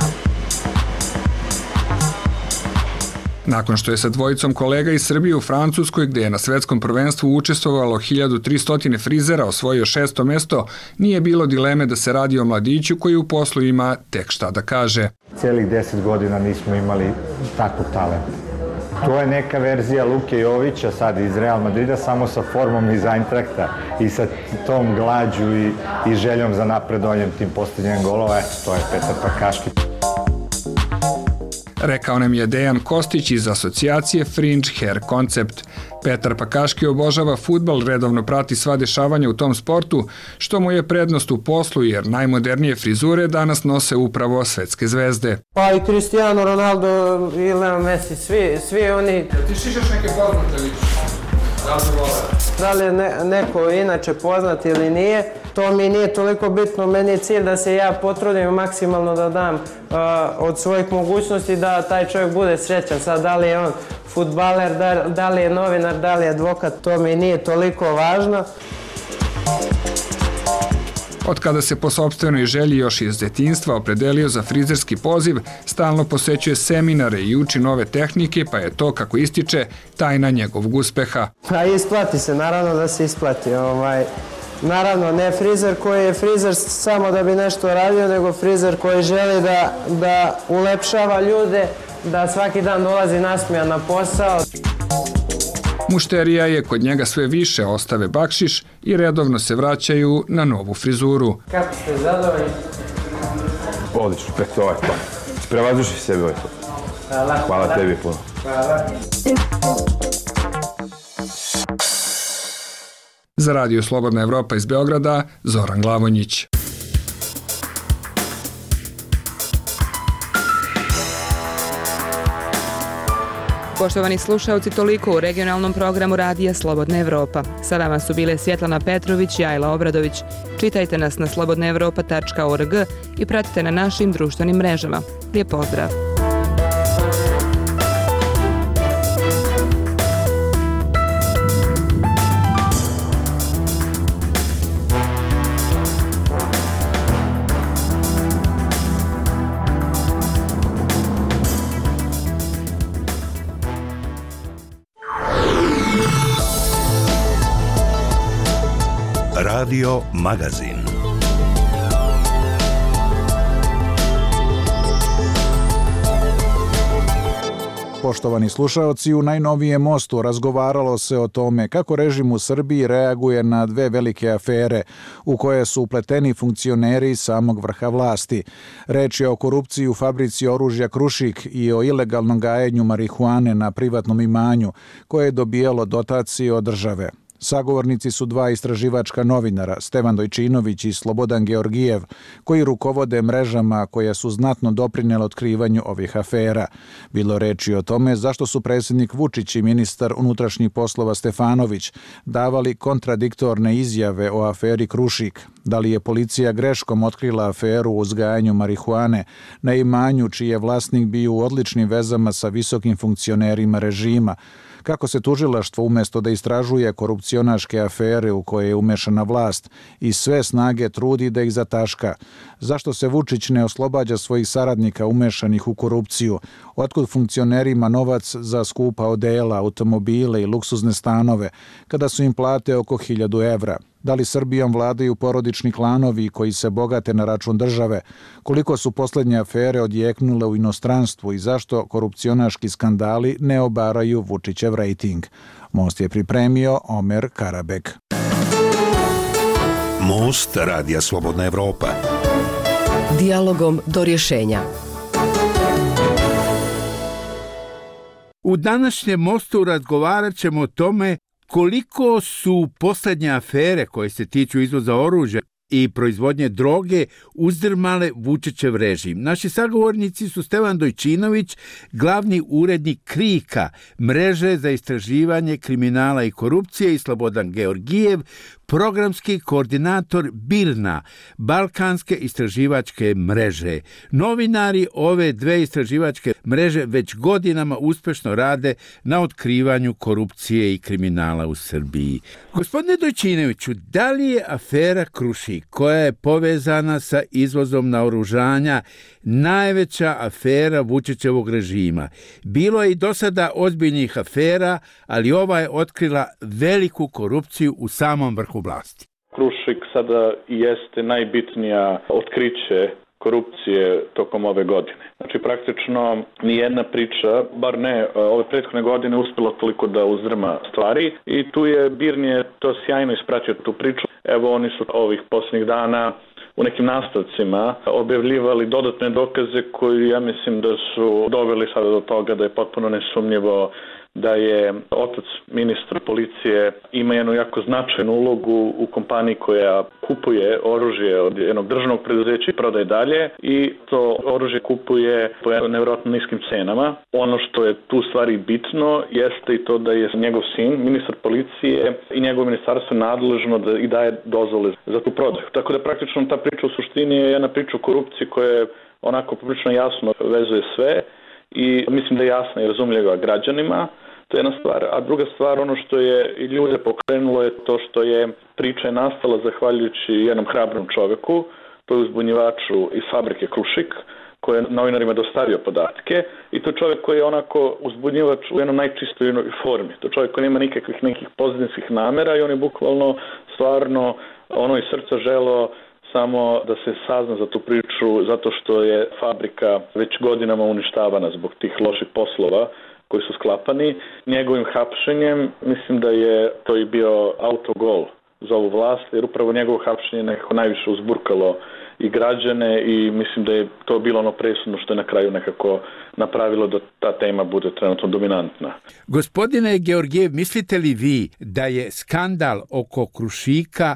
Nakon što je sa dvojicom kolega iz Srbije u Francuskoj, gde je na svetskom prvenstvu učestvovalo hiljadu tristo frizera, osvojio šesto mesto, nije bilo dileme da se radi o mladiću koji u poslu ima tek šta da kaže. Cijelih deset godina nismo imali takvog talenta. To je neka verzija Luke Jovića sad iz Real Madrida, samo sa formom iz Eintrachta i sa tom glađu i, i željom za napredovanjem tim postavljanjem golova. Eto, to je Petar Pakaški. Rekao nam je Dejan Kostić iz asocijacije Fringe Hair Concept. Petar Pakaški obožava fudbal, redovno prati sva dešavanja u tom sportu, što mu je prednost u poslu jer najmodernije frizure danas nose upravo svetske zvezde. Pa i Cristiano Ronaldo i Leo Messi, svi, svi oni... Ti šišaš neke poznate ličnosti? Da li vole? Da li je ne, neko inače poznat ili nije, to mi nije toliko bitno. Meni je cilj da se ja potrudim maksimalno da dam uh, od svojih mogućnosti da taj čovjek bude srećan. Sad, da li je on fudbaler, da, da li je novinar, da li je advokat, to mi nije toliko važno. Od kada se po sopstvenoj želji još iz detinjstva opredelio za frizerski poziv, stalno posećuje seminare i uči nove tehnike, pa je to, kako ističe, tajna njegovog uspeha. Pa isplati se, naravno da se isplati. Ovaj, naravno, ne frizer koji je frizer samo da bi nešto radio, nego frizer koji želi da, da ulepšava ljude, da svaki dan dolazi nasmijan na posao. Mušterija je kod njega sve više, ostave bakšiš i redovno se vraćaju na novu frizuru. Kako ste zadovoljni? Odlično, pet, ovo je to. Prevazuši sebi ovaj to. Hvala. Hvala tebi puno. Hvala. Za Radio Slobodna Evropa iz Beograda, Zoran Glavonjić. Poštovani slušaoci, toliko u regionalnom programu Radija Slobodna Evropa. Sa vama su bile Svjetlana Petrović i Ajla Obradović. Čitajte nas na slobodna evropa tačka org i pratite na našim društvenim mrežama. Lijep pozdrav! Radio Magazin. Poštovani slušaoci, u najnovijem Mostu razgovaralo se o tome kako režim u Srbiji reaguje na dve velike afere u koje su upleteni funkcioneri samog vrha vlasti. Reč je o korupciji u fabrici oružja Krušik i o ilegalnom gajenju marihuane na privatnom imanju koje je dobijalo dotacije od države. Sagovornici su dva istraživačka novinara, Stevan Dojčinović i Slobodan Georgijev, koji rukovode mrežama koje su znatno doprinele otkrivanju ovih afera. Bilo reči o tome zašto su predsjednik Vučić i ministar unutrašnjih poslova Stefanović davali kontradiktorne izjave o aferi Krušik. Da li je policija greškom otkrila aferu o uzgajanju marihuane na imanju čiji je vlasnik bio u odličnim vezama sa visokim funkcionerima režima, kako se tužilaštvo umjesto da istražuje korupcionaške afere u koje je umešana vlast i sve snage trudi da ih zataška. Zašto se Vučić ne oslobađa svojih saradnika umešanih u korupciju? Otkud funkcionerima novac za skupa odela, automobile i luksuzne stanove, kada su im plate oko hiljadu evra? Da li Srbijom vladaju porodični klanovi koji se bogate na račun države? Koliko su posljednje afere odjeknule u inostranstvu i zašto korupcionaški skandali ne obaraju Vučićev rejting? Most je pripremio Omer Karabek. Most Radija Slobodna Evropa. Dijalogom do rješenja. U današnjem Mostu razgovarat ćemo o tome koliko su posljednje afere koje se tiču izvoza oružja i proizvodnje droge uzdrmale Vučićev režim. Naši sagovornici su Stevan Dojčinović, glavni urednik Krika, mreže za istraživanje kriminala i korupcije, i Slobodan Georgijev, programski koordinator BIRNA, Balkanske istraživačke mreže. Novinari ove dve istraživačke mreže već godinama uspješno rade na otkrivanju korupcije i kriminala u Srbiji. Gospodine Dojčinoviću, da li je afera Krušik, koja je povezana sa izvozom naoružanja, najveća afera Vučićevog režima? Bilo je i do sada ozbiljnih afera, ali ova je otkrila veliku korupciju u samom vrhu vlasti. Krušik sada jeste najbitnija otkriće korupcije tokom ove godine. Znači praktično nijedna priča, bar ne ove prethodne godine, uspjela toliko da uzdrma stvari i tu je Birnije to sjajno ispratio tu priču. Evo oni su ovih posljednjih dana u nekim nastavcima objavljivali dodatne dokaze koji ja mislim da su doveli sada do toga da je potpuno nesumnjivo da je otac ministra policije ima jednu jako značajnu ulogu u kompaniji koja kupuje oružje od jednog državnog preduzeća i prodaje dalje, i to oružje kupuje po nevjerojatno niskim cenama. Ono što je tu stvari bitno jeste i to da je njegov sin, ministar policije, i njegovo ministarstvo nadležno da i daje dozvole za tu prodaju. Tako da praktično ta priča u suštini je jedna priča o korupciji koja je onako poprilično jasno vezuje sve i mislim da je jasna i razumljiva građanima. To je jedna stvar. A druga stvar, ono što je i ljude pokrenulo, je to što je priča je nastala zahvaljujući jednom hrabrom čoveku, to je uzbunjivaču iz fabrike Krušik, koji je novinarima dostavio podatke, i to je čovjek koji je onako uzbunjivač u jednom najčistoj formi. To je čovjek koji nema nikakvih nekih pozitivnih namera i on je bukvalno stvarno ono iz srca želeo samo da se sazna za tu priču, zato što je fabrika već godinama uništavana zbog tih loših poslova koji su sklapani. Njegovim hapšenjem mislim da je to i bio autogol za ovu vlast, jer upravo njegovo hapšenje nekako najviše uzburkalo i građane i mislim da je to bilo ono presudno što je na kraju nekako napravilo da ta tema bude trenutno dominantna. Gospodine Georgijev, mislite li vi da je skandal oko Krušika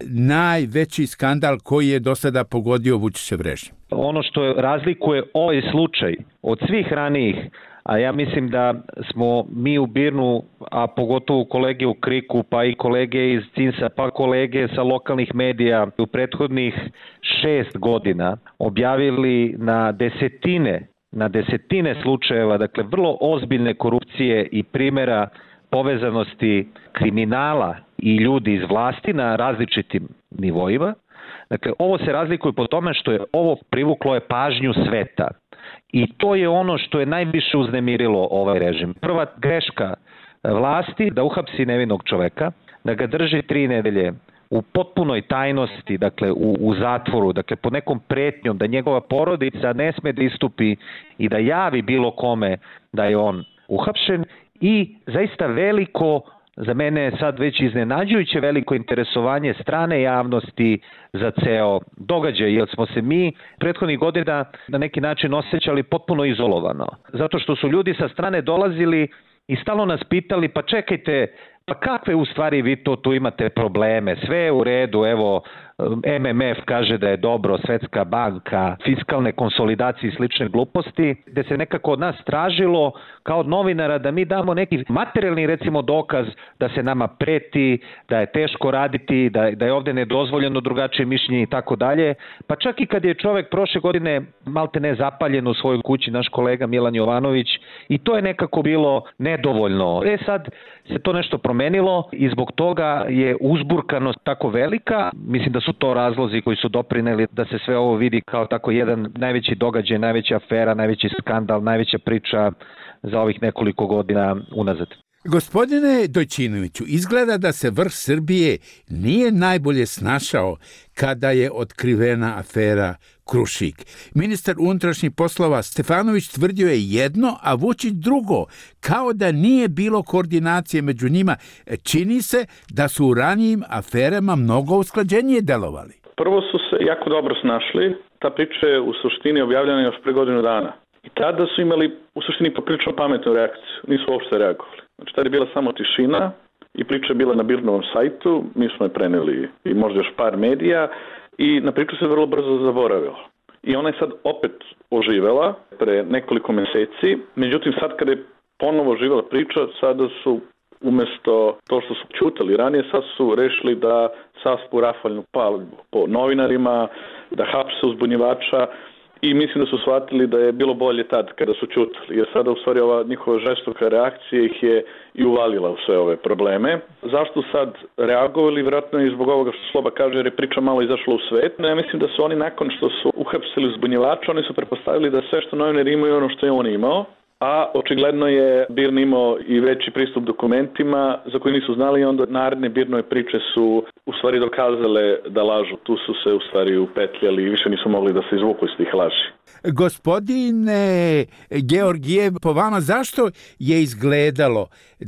najveći skandal koji je do sada pogodio Vučićev režim? Ono što razlikuje ovaj slučaj od svih ranijih, a ja mislim da smo mi u Birnu, a pogotovo kolege u Kriku, pa i kolege iz Cinsa, pa kolege sa lokalnih medija u prethodnih šest godina objavili na desetine, na desetine slučajeva, dakle vrlo ozbiljne korupcije i primjera povezanosti kriminala i ljudi iz vlasti na različitim nivoima. Dakle, ovo se razlikuje po tome što je ovo privuklo je pažnju sveta. I to je ono što je najviše uznemirilo ovaj režim. Prva greška vlasti da uhapsi nevinog čoveka, da ga drži tri nedelje u potpunoj tajnosti, dakle u, u zatvoru, dakle pod nekom pretnjom da njegova porodica ne sme da istupi i da javi bilo kome da je on uhapšen i zaista veliko, za mene je sad već iznenađujuće veliko interesovanje strane javnosti za ceo događaj, jer smo se mi prethodnih godina na neki način osjećali potpuno izolovano. Zato što su ljudi sa strane dolazili i stalno nas pitali, pa čekajte, pa kakve u stvari vi to tu imate probleme, sve je u redu, evo M M F kaže da je dobro, Svetska banka, fiskalne konsolidacije i slične gluposti, gde se nekako od nas tražilo kao od novinara da mi damo neki materijalni recimo dokaz da se nama preti, da je teško raditi, da, da je ovde nedozvoljeno drugačije mišljenje i tako dalje. Pa čak i kad je čovek prošle godine malte ne zapaljen u svojoj kući, naš kolega Milan Jovanović, i to je nekako bilo nedovoljno. E sad se to nešto promenilo i zbog toga je uzburkanost tako velika. Mislim da su to razlozi koji su doprineli da se sve ovo vidi kao tako jedan najveći događaj, najveća afera, najveći skandal, najveća priča za ovih nekoliko godina unazad. Gospodine Dojčinoviću, izgleda da se vrh Srbije nije najbolje snašao kada je otkrivena afera Krušik. Ministar unutrašnjih poslova Stefanović tvrdio je jedno, a Vučić drugo, kao da nije bilo koordinacije među njima. Čini se da su u ranijim aferama mnogo usklađenije delovali. Prvo su se jako dobro snašli, ta priča je u suštini objavljena još pre godinu dana. I tada su imali u suštini poprilično pametnu reakciju, nisu uopšte reagovali. Znači tada je bila samo tišina i priča je bila na Birnovom sajtu, mi smo je preneli i možda još par medija i na priču se vrlo brzo zaboravilo. I ona je sad opet oživela pre nekoliko meseci, međutim sad kada je ponovo oživela priča, sada su umesto to što su ćutali ranije, sad su rešili da saspu rafalnu paljbu po novinarima, da hapse uzbunjivača. I mislim da su shvatili da je bilo bolje tad kada su ćutali, jer sada u stvari ova njihova žestoka reakcija ih je i uvalila u sve ove probleme. Zašto sad reagovali? Vjerojatno i zbog ovoga što Sloba kaže, jer je priča malo izašla u svet. Ja mislim da su oni nakon što su uhapsili uzbunjivača, oni su pretpostavili da sve što novinari imaju ono što je on imao, a očigledno je Birn imao i veći pristup dokumentima za koje nisu znali i onda naredne Birnove priče su u stvari dokazale da lažu. Tu su se u stvari upetljali i više nisu mogli da se izvuku iz tih laži. Gospodine Georgijev, po vama zašto je izgledalo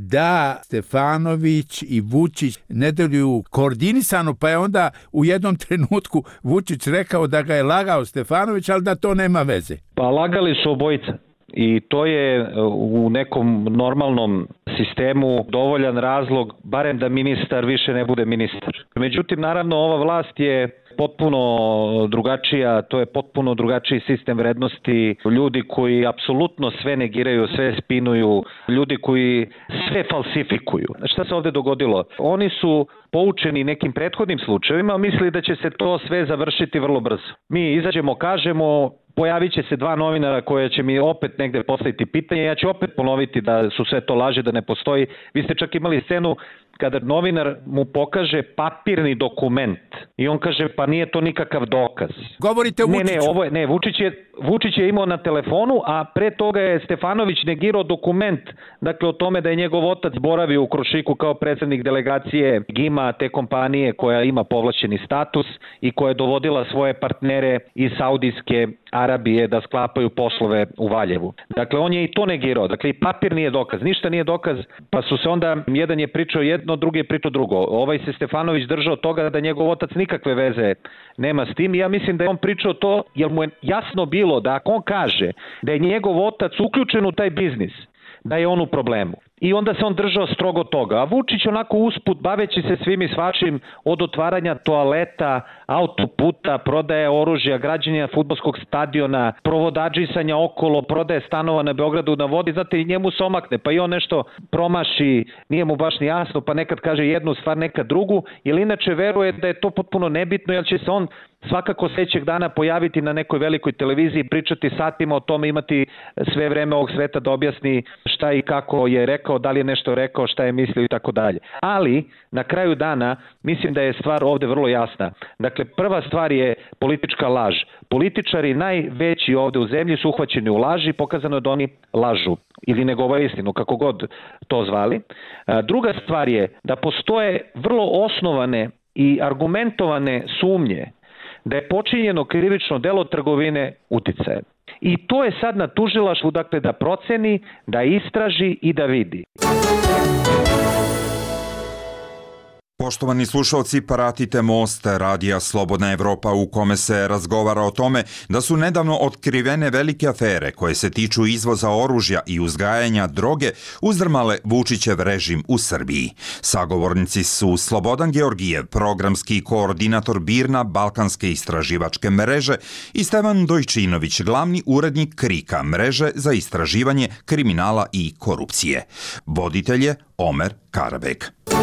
da Stefanović i Vučić ne deluju koordinisano, pa je onda u jednom trenutku Vučić rekao da ga je lagao Stefanović, ali da to nema veze? Pa lagali su obojica. I to je u nekom normalnom sistemu dovoljan razlog, barem da ministar više ne bude ministar. Međutim, naravno, ova vlast je potpuno drugačija, to je potpuno drugačiji sistem vrednosti, ljudi koji apsolutno sve negiraju, sve spinuju, ljudi koji sve falsifikuju. Šta se ovde dogodilo? Oni su poučeni nekim prethodnim slučajevima, mislili da će se to sve završiti vrlo brzo. Mi izađemo, kažemo, pojavit će se dva novinara koja će mi opet negde postaviti pitanje, ja ću opet ponoviti da su sve to laže, da ne postoji. Vi ste čak imali scenu kada novinar mu pokaže papirni dokument i on kaže pa nije to nikakav dokaz. Govorite o Vučiću? Ne, ne, ovo je, ne, Vučić je, Vučić je imao na telefonu, a pre toga je Stefanović negirao dokument, dakle o tome da je njegov otac boravio u Krušiku kao predsednik delegacije Gima, te kompanije koja ima povlašćeni status i koja je dovodila svoje partnere iz Saudijske Arabije da sklapaju poslove u Valjevu. Dakle, on je i to negirao. Dakle, i papir nije dokaz, ništa nije dokaz, pa su se onda, jedan je pričao jedno, drugi je pričao drugo. Ovaj se Stefanović držao toga da njegov otac nikakve veze nema s tim i ja mislim da je on pričao to jer mu je jasno bilo da ako on kaže da je njegov otac uključen u taj biznis, da je on u problemu. I onda se on držao strogo toga. A Vučić onako usput, baveći se svim i svačim, od otvaranja toaleta, autoputa, prodaje oružja, građenja fudbalskog stadiona, provodadžisanja okolo, prodaje stanova na Beogradu na vodi, znate, i njemu se omakne, pa i on nešto promaši, nije mu baš ni jasno, pa nekad kaže jednu stvar, nekad drugu, ili inače veruje da je to potpuno nebitno, jer će se on svakako sledećeg dana pojaviti na nekoj velikoj televiziji, pričati satima o tome, imati sve vreme ovog sveta da objasni šta i kako je rekao, da li je nešto rekao, šta je mislio i tako dalje. Ali, na kraju dana, mislim da je stvar ovde vrlo jasna. Dakle, prva stvar je politička laž. Političari najveći ovde u zemlji su uhvaćeni u laži, pokazano je da oni lažu ili ne govore istinu, kako god to zvali. Druga stvar je da postoje vrlo osnovane i argumentovane sumnje da je počinjeno krivično delo trgovine uticajem. I to je sad na tužilaštvu, dakle, da proceni, da istraži i da vidi. Poštovani slušalci, pratite Most, radija Slobodna Evropa, u kome se razgovara o tome da su nedavno otkrivene velike afere koje se tiču izvoza oružja i uzgajanja droge uzdrmale Vučićev režim u Srbiji. Sagovornici su Slobodan Georgijev, programski koordinator BIRN-a Balkanske istraživačke mreže, i Stevan Dojčinović, glavni urednik KRIK-a, mreže za istraživanje kriminala i korupcije. Voditelj je Omer Karabek.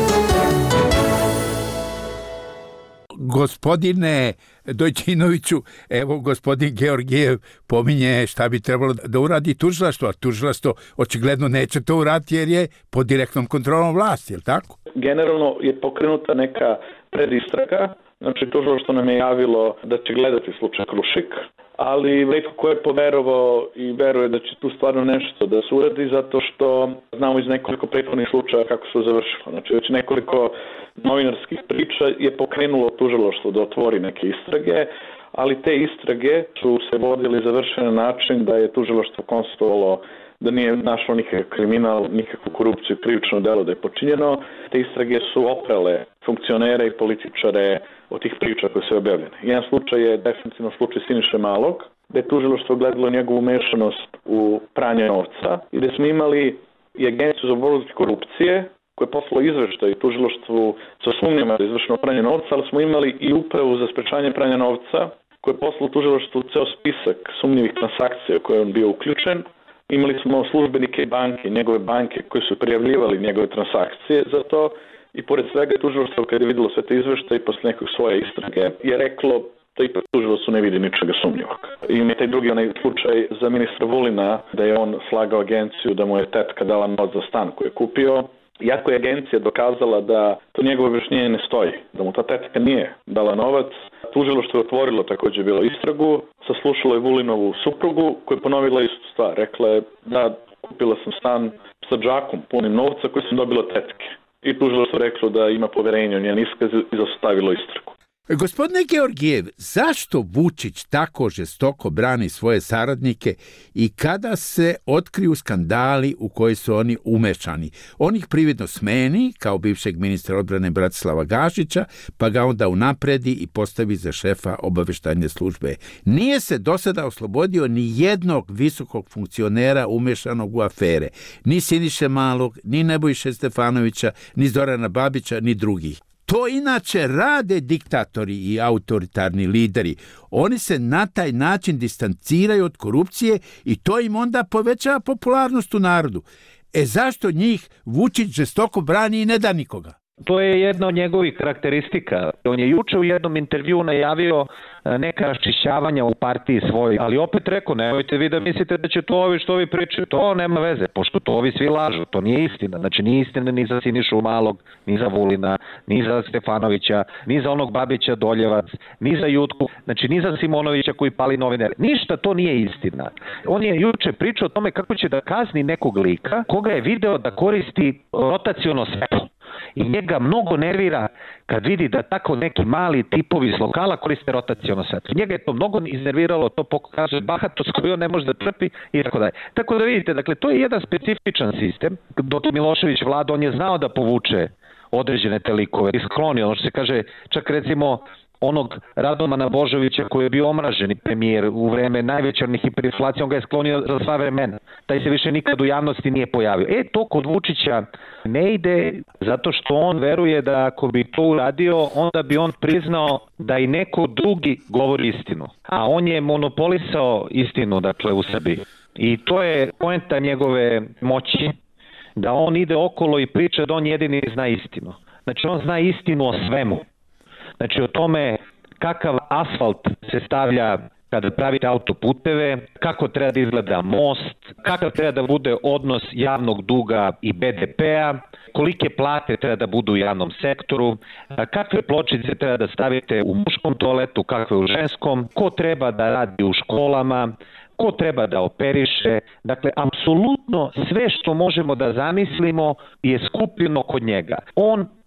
Gospodine Dojčinoviću, evo gospodin Georgijev pominje šta bi trebalo da uradi tužilaštvo, a tužilaštvo očigledno neće to uraditi jer je pod direktnom kontrolom vlasti, je li tako? Generalno je pokrenuta neka predistraga, znači tužilaštvo nam je javilo da će gledati slučaj Krušik, ali retko ko je poverovao i veruje da će tu stvarno nešto da se uradi, zato što znamo iz nekoliko prethodnih slučaja kako se završilo. Znači već nekoliko novinarskih priča je pokrenulo tužilaštvo da otvori neke istrage, ali te istrage su se vodili i završene na način da je tužilaštvo konstatovalo da nije našlo nikakav kriminal, nikakvu korupciju, krivično delo da je počinjeno. Te istrage su oprale funkcionere i političare od tih priča koje su objavljene. Jedan slučaj je definitivno slučaj Siniše Malog, gde je tužilaštvo gledalo njegovu umešanost u pranje novca i da smo imali i Agenciju za borbu protiv korupcije koje je poslalo izveštaj tužilaštvu sa sumnjama da je izvršeno pranje novca, ali smo imali i upravu za sprečavanje pranja novca koje je poslalo tužilaštvu ceo spisak sumnjivih transakcija u koje je on bio uključen. Imali smo službenike banke, njegove banke koji su prijavljivali njegove transakcije za to i pored svega tužilaštvo kada je vidjelo sve te izveštaje i posle nekog svoje istrage je reklo da ipak tužilaštvo ne vidi ničega sumnjivog. Ima taj drugi onaj slučaj za ministra Vulina da je on slagao agenciju da mu je tetka dala novac za stan koji je kupio. Iako je agencija dokazala da to njegovo objašnjenje ne stoji, da mu ta tetka nije dala novac, tužilaštvo je otvorilo također bilo istragu, saslušalo je Vulinovu suprugu koja je ponovila istu stvar. Rekla je da kupila sam stan sa džakom punim novca koji sam dobila tetke. I tužilaštvo reklo da ima poverenje u njen iskaz i zastavilo istragu. Gospodine Georgijev, zašto Vučić tako žestoko brani svoje saradnike i kada se otkriju skandali u koje su oni umešani? On ih prividno smeni, kao bivšeg ministra odbrane Bratislava Gašića, pa ga onda unapredi i postavi za šefa obaveštajne službe. Nije se do sada oslobodio ni jednog visokog funkcionera umešanog u afere, ni Siniše Malog, ni Nebojše Stefanovića, ni Zorana Babića, ni drugih. To inače rade diktatori i autoritarni lideri. Oni se na taj način distanciraju od korupcije i to im onda povećava popularnost u narodu. E zašto njih Vučić žestoko brani i ne da nikoga? To je jedna od njegovih karakteristika. On je juče u jednom intervju najavio neka raščišćavanja u partiji svoj, ali opet rekao, nemojte vi da mislite da će to ovi što ovi pričaju, to nema veze, pošto to ovi svi lažu, to nije istina. Znači nije istina ni za Sinišu Malog, ni za Vulina, ni za Stefanovića, ni za onog Babića Doljevac, ni za Jutku, znači ni za Simonovića koji pali novinare. Ništa to nije istina. On je juče pričao o tome kako će da kazni nekog lika koga je video da koristi rotaciono svetlo. I njega mnogo nervira kad vidi da tako neki mali tipovi iz lokala koriste rotaciono svetlo. Njega je to mnogo iznerviralo, to pokazuje bahatost koju on ne može da trpi i tako dalje. Tako da vidite, dakle, to je jedan specifičan sistem. Dok Milošević vlada, on je znao da povuče određene te likove i sklonio, ono što se kaže, čak recimo onog Radomana Božovića koji je bio omraženi premijer u vreme najvećarnih hiperinflacija, on ga je sklonio za sva vremena. Taj se više nikad u javnosti nije pojavio. E, to kod Vučića ne ide zato što on veruje da ako bi to uradio, onda bi on priznao da i neko drugi govori istinu. A on je monopolisao istinu, dakle, u Srbiji. I to je poenta njegove moći, da on ide okolo i priča da on jedini zna istinu. Znači, on zna istinu o svemu. Znači o tome kakav asfalt se stavlja kada pravite autoputeve, kako treba da izgleda most, kakav treba da bude odnos javnog duga i be de pea, kolike plate treba da budu u javnom sektoru, kakve pločice treba da stavite u muškom toaletu, kakve u ženskom, ko treba da radi u školama, ko treba da operiše. Dakle, apsolutno sve što možemo da zamislimo je skupljeno kod njega. On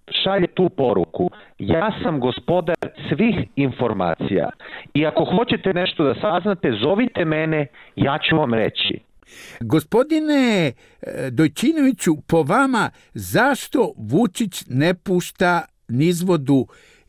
šalje tu poruku. Ja sam gospodar svih informacija i ako hoćete nešto da saznate, zovite mene, ja ću vam reći. Gospodine Dojčinoviću, po vama, zašto Vučić ne pušta nizvodu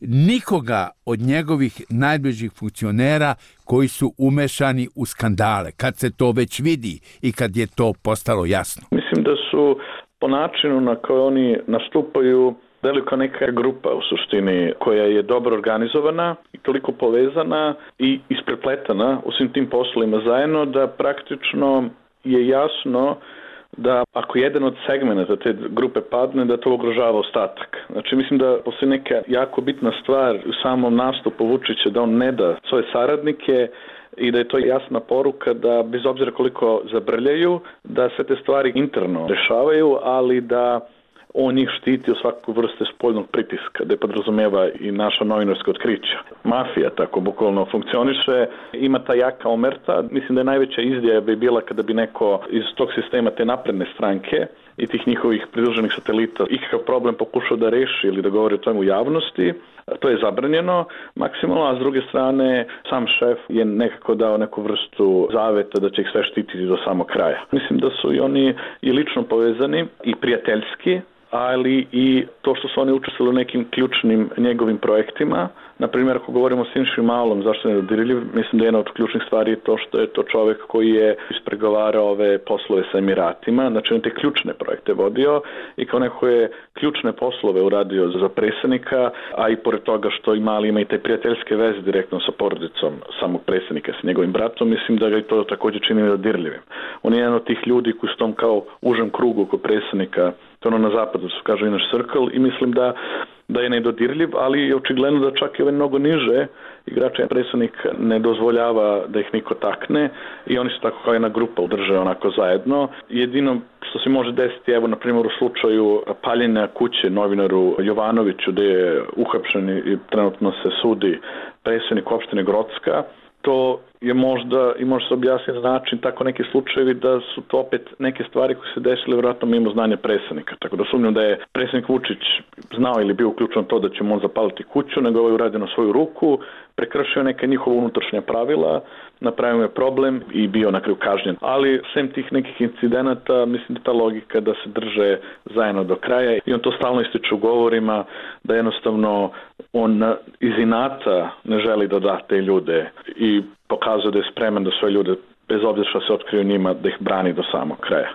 nikoga od njegovih najbližih funkcionera koji su umešani u skandale, kad se to već vidi i kad je to postalo jasno? Mislim da su po načinu na koji oni nastupaju velika neka grupa u suštini koja je dobro organizovana i toliko povezana i isprepletana u svim tim poslovima zajedno da praktično je jasno da ako jedan od segmenta te grupe padne, da to ugrožava ostatak. Znači, mislim da postoji neka jako bitna stvar u samom nastupu Vučića da on ne da svoje saradnike i da je to jasna poruka da bez obzira koliko zabrljaju, da sve te stvari interno rešavaju, ali da on njih štiti u svaku vrste spoljnog pritiska, da je podrazumeva i naša novinarska otkrića. Mafija tako bukvalno funkcioniše, ima ta jaka omerta. Mislim da je najveća izdaja bi bila kada bi neko iz tog sistema te napredne stranke i tih njihovih pridruženih satelita ikakav problem pokušao da reši ili da govori o tome u javnosti. To je zabranjeno maksimalno, a s druge strane sam šef je nekako dao neku vrstu zaveta da će ih sve štititi do samog kraja. Mislim da su i oni i lično povezani i prijateljski, ali i to što su oni učestvovali u nekim ključnim njegovim projektima. Naprimjer, ako govorimo o Siniši Malom, zašto je nedodirljiv, mislim da je jedna od ključnih stvari to što je to čovjek koji je ispregovarao ove poslove sa Emiratima, znači on te ključne projekte vodio i kao neko je ključne poslove uradio za predsjednika, a i pored toga što i Mali ima i te prijateljske veze direktno sa porodicom samog predsjednika, sa njegovim bratom, mislim da ga i to također čini nedodirljivim. On je jedan od tih ljudi koji su tom kao užem krugu oko predsjednika, to ono na zapadu su kažu inner circle i mislim da da je nedodirljiv, ali je očigledno da čak i ove mnogo niže igrače predsjednik ne dozvoljava da ih niko takne i oni su tako kao jedna grupa udrže onako zajedno. Jedino što se može desiti, evo na primjer u slučaju paljenja kuće novinaru Jovanoviću gdje je uhapšen i trenutno se sudi predsjednik opštine Grocka, to je možda i može se objasniti na način tako neki slučajevi da su to opet neke stvari koje se desile vjerojatno mimo znanja predsjednika. Tako da sumnjam da je predsjednik Vučić znao ili bio uključen to da će mu on zapaliti kuću, nego ovaj uradio na svoju ruku, prekršio neka njihova unutrašnja pravila, napravio je problem i bio na kraju kažnjen. Ali sem tih nekih incidenata, mislim da ta logika da se drže zajedno do kraja i on to stalno ističe u govorima da jednostavno on iz inata ne želi da da te ljude i pokazuje da je spreman da sve ljude, bez obzira što se otkriju njima, da ih brani do samog kraja.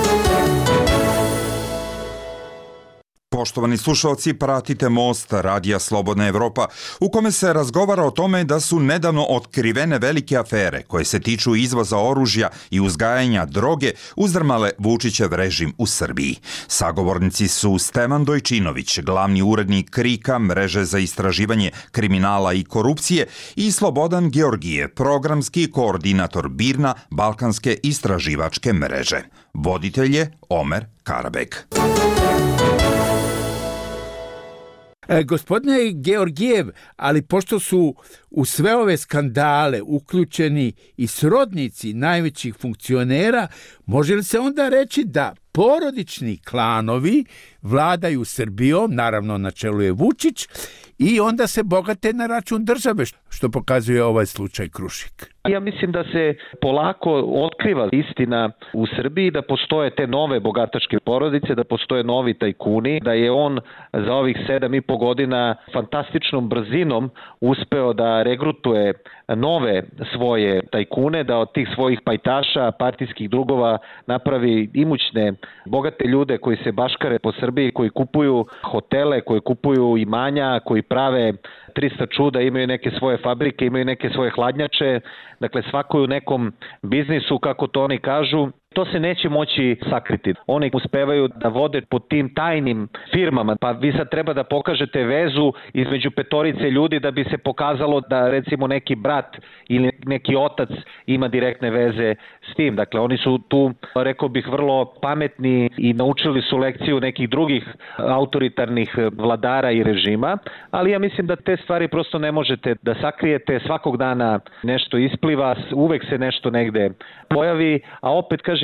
Poštovani slušalci, pratite Most, Radija Slobodna Evropa, u kome se razgovara o tome da su nedavno otkrivene velike afere koje se tiču izvoza oružja i uzgajanja droge uzdrmale Vučićev režim u Srbiji. Sagovornici su Stevan Dojčinović, glavni urednik KRIK-a, mreže za istraživanje kriminala i korupcije, i Slobodan Georgijev, programski koordinator BIRN-a, Balkanske istraživačke mreže. Voditelj je Omer Karabek. E, gospodine Georgijev, ali pošto su u sve ove skandale uključeni i srodnici najvećih funkcionera, može li se onda reći da porodični klanovi vladaju Srbijom, naravno na čelu je Vučić, i onda se bogate na račun države, što pokazuje ovaj slučaj Krušik? Ja mislim da se polako otkriva istina u Srbiji, da postoje te nove bogataške porodice, da postoje novi tajkuni, da je on za ovih sedam i po godina fantastičnom brzinom uspeo da regrutuje nove svoje tajkune, da od tih svojih pajtaša, partijskih drugova napravi imućne, bogate ljude koji se baškare po Srbiji, koji kupuju hotele, koji kupuju imanja, koji prave trista čuda, imaju neke svoje fabrike, imaju neke svoje hladnjače, dakle svako je u nekom biznisu, kako to oni kažu. To se neće moći sakriti. Oni uspevaju da vode po tim tajnim firmama, pa vi sad treba da pokažete vezu između petorice ljudi da bi se pokazalo da recimo neki brat ili neki otac ima direktne veze s tim. Dakle, oni su tu, rekao bih, vrlo pametni i naučili su lekciju nekih drugih autoritarnih vladara i režima, ali ja mislim da te stvari prosto ne možete da sakrijete. Svakog dana nešto ispliva, uvek se nešto negde pojavi, a opet kaže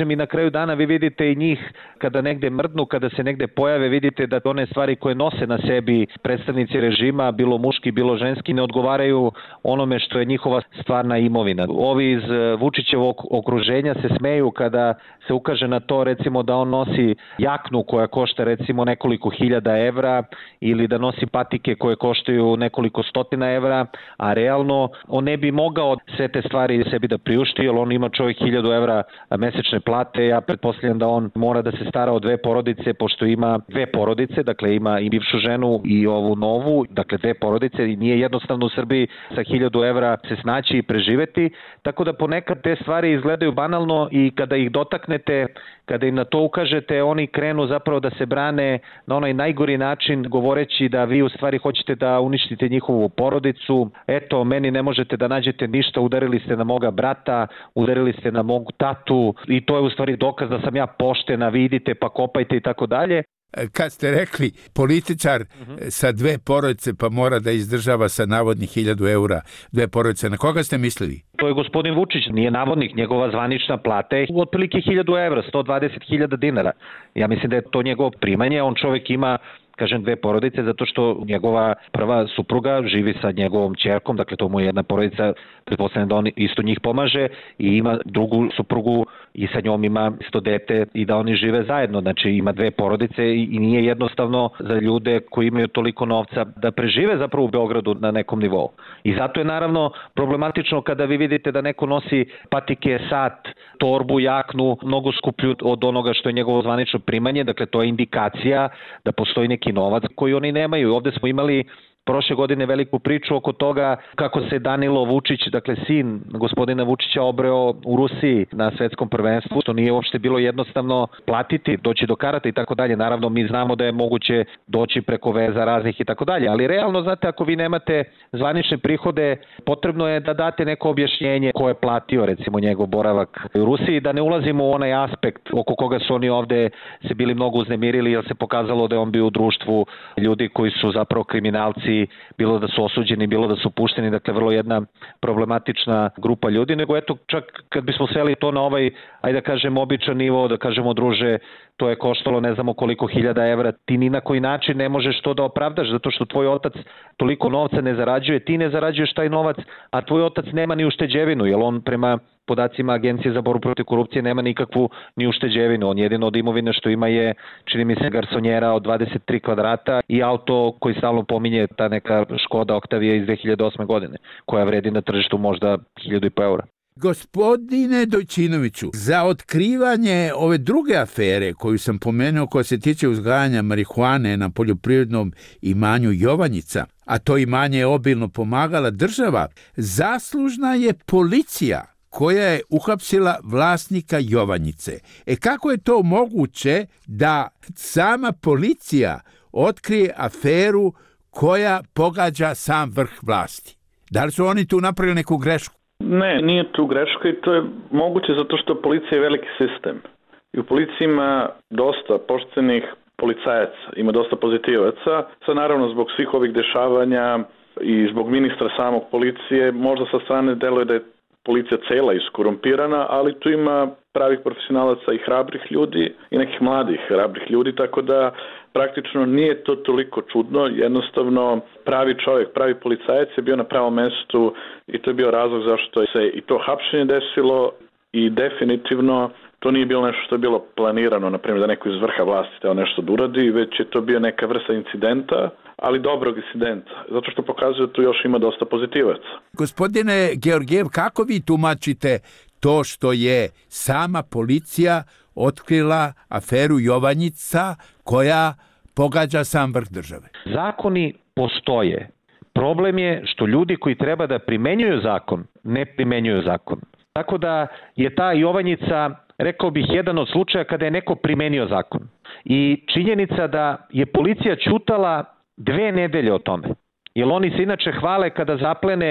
kažem, i na kraju dana vi vidite i njih kada negde mrdnu, kada se negde pojave, vidite da one stvari koje nose na sebi predstavnici režima, bilo muški, bilo ženski, ne odgovaraju onome što je njihova stvarna imovina. Ovi iz Vučićevog okruženja se smeju kada se ukaže na to, recimo, da on nosi jaknu koja košta recimo nekoliko hiljada evra ili da nosi patike koje koštaju nekoliko stotina evra, a realno on ne bi mogao sve te stvari sebi da priušti, jer on ima čovjek hiljadu evra mesečne plate. Ja pretpostavljam da on mora da se stara o dve porodice, pošto ima dve porodice, dakle ima i bivšu ženu i ovu novu, dakle dve porodice, i nije jednostavno u Srbiji sa hiljadu evra se snaći i preživeti, tako da ponekad te stvari izgledaju banalno i kada ih dotaknete, kada im na to ukažete, oni krenu zapravo da se brane na onaj najgori način, govoreći da vi u stvari hoćete da uništite njihovu porodicu. Eto, meni ne možete da nađete ništa, udarili ste na moga brata, udarili ste na mogu tatu i to je u stvari dokaz da sam ja poštena, vidite, pa kopajte i tako dalje. Kad ste rekli političar uh-huh. sa dve porodice pa mora da izdržava sa navodnih hiljadu eura dve porodice, na koga ste mislili? To je gospodin Vučić, nije navodnik, njegova zvanična plata je otprilike hiljadu evra, sto dvadeset hiljada dinara. Ja mislim da je to njegovo primanje, on čovjek ima, kažem, dve porodice, zato što njegova prva supruga živi sa njegovom ćerkom, dakle to mu je jedna porodica, pretpostavljam da on isto njih pomaže, i ima drugu suprugu i sa njom ima isto dete i da oni žive zajedno, znači ima dve porodice i nije jednostavno za ljude koji imaju toliko novca da prežive zapravo u Beogradu na nekom nivou. I zato je naravno problematično kada vi vidite da neko nosi patike, sat, torbu, jaknu, mnogo skuplju od onoga što je njegovo zvanično primanje, dakle to je indikacija da postoji neki novac koji oni nemaju. Ovde smo imali prošle godine veliku priču oko toga kako se Danilo Vučić, dakle sin gospodina Vučića, obreo u Rusiji na svetskom prvenstvu, što nije uopšte bilo jednostavno platiti, doći do karata i tako dalje. Naravno, mi znamo da je moguće doći preko veza raznih i tako dalje, ali realno, znate, ako vi nemate zvanične prihode, potrebno je da date neko objašnjenje ko je platio, recimo, njegov boravak u Rusiji, da ne ulazimo u onaj aspekt oko koga su oni ovde se bili mnogo uznemirili, jer se pokazalo da je on bio u društvu ljudi koji su zapravo kriminalci, bilo da su osuđeni, bilo da su pušteni, dakle vrlo jedna problematična grupa ljudi, nego eto, čak kad bismo sveli to na ovaj, ajde da kažemo, običan nivo, da kažemo, druže, to je koštalo ne znamo koliko hiljada evra, ti ni na koji način ne možeš to da opravdaš, zato što tvoj otac toliko novca ne zarađuje, ti ne zarađuješ taj novac, a tvoj otac nema ni ušteđevinu, jer on prema podacima Agencije za borbu protiv korupcije nema nikakvu ni ušteđevinu. On jedino od imovine što ima je, čini mi se, garsonjera od dvadeset tri kvadrata i auto koji stalno pominje, ta neka Škoda Octavia iz dve hiljade osme godine, koja vredi na tržištu možda hiljadu i po eura. Gospodine Dojčinoviću, za otkrivanje ove druge afere koju sam pomenuo, koja se tiče uzgajanja marihuane na poljoprivrednom imanju Jovanjica, a to imanje je obilno pomagala država, zaslužna je policija koja je uhapsila vlasnika Jovanjice. E kako je to moguće da sama policija otkrije aferu koja pogađa sam vrh vlasti? Da li su oni tu napravili neku grešku? Ne, nije tu greška i to je moguće zato što policija je veliki sistem. I u policiji ima dosta poštenih policajaca, ima dosta pozitivaca. Sad naravno zbog svih ovih dešavanja i zbog ministra samog policije možda sa strane deluje da je policija cela iskorumpirana, ali tu ima pravih profesionalaca i hrabrih ljudi i nekih mladih hrabrih ljudi, tako da praktično nije to toliko čudno. Jednostavno pravi čovjek, pravi policajac je bio na pravom mestu i to je bio razlog zašto se i to hapšenje desilo i definitivno to nije bilo nešto što je bilo planirano, na primjer da neko iz vrha vlasti teo nešto da uradi, već je to bio neka vrsta incidenta, ali dobrog incidenta, zato što pokazuje da tu još ima dosta pozitivaca. Gospodine Georgijev, kako vi tumačite to što je sama policija otkrila aferu Jovanjica koja pogađa sam vrh države? Zakoni postoje. Problem je što ljudi koji treba da primenjuju zakon, ne primenjuju zakon. Tako da je ta Jovanjica, rekao bih, jedan od slučaja kada je neko primenio zakon. I činjenica da je policija ćutala dve nedelje o tome. Jer oni se inače hvale kada zaplene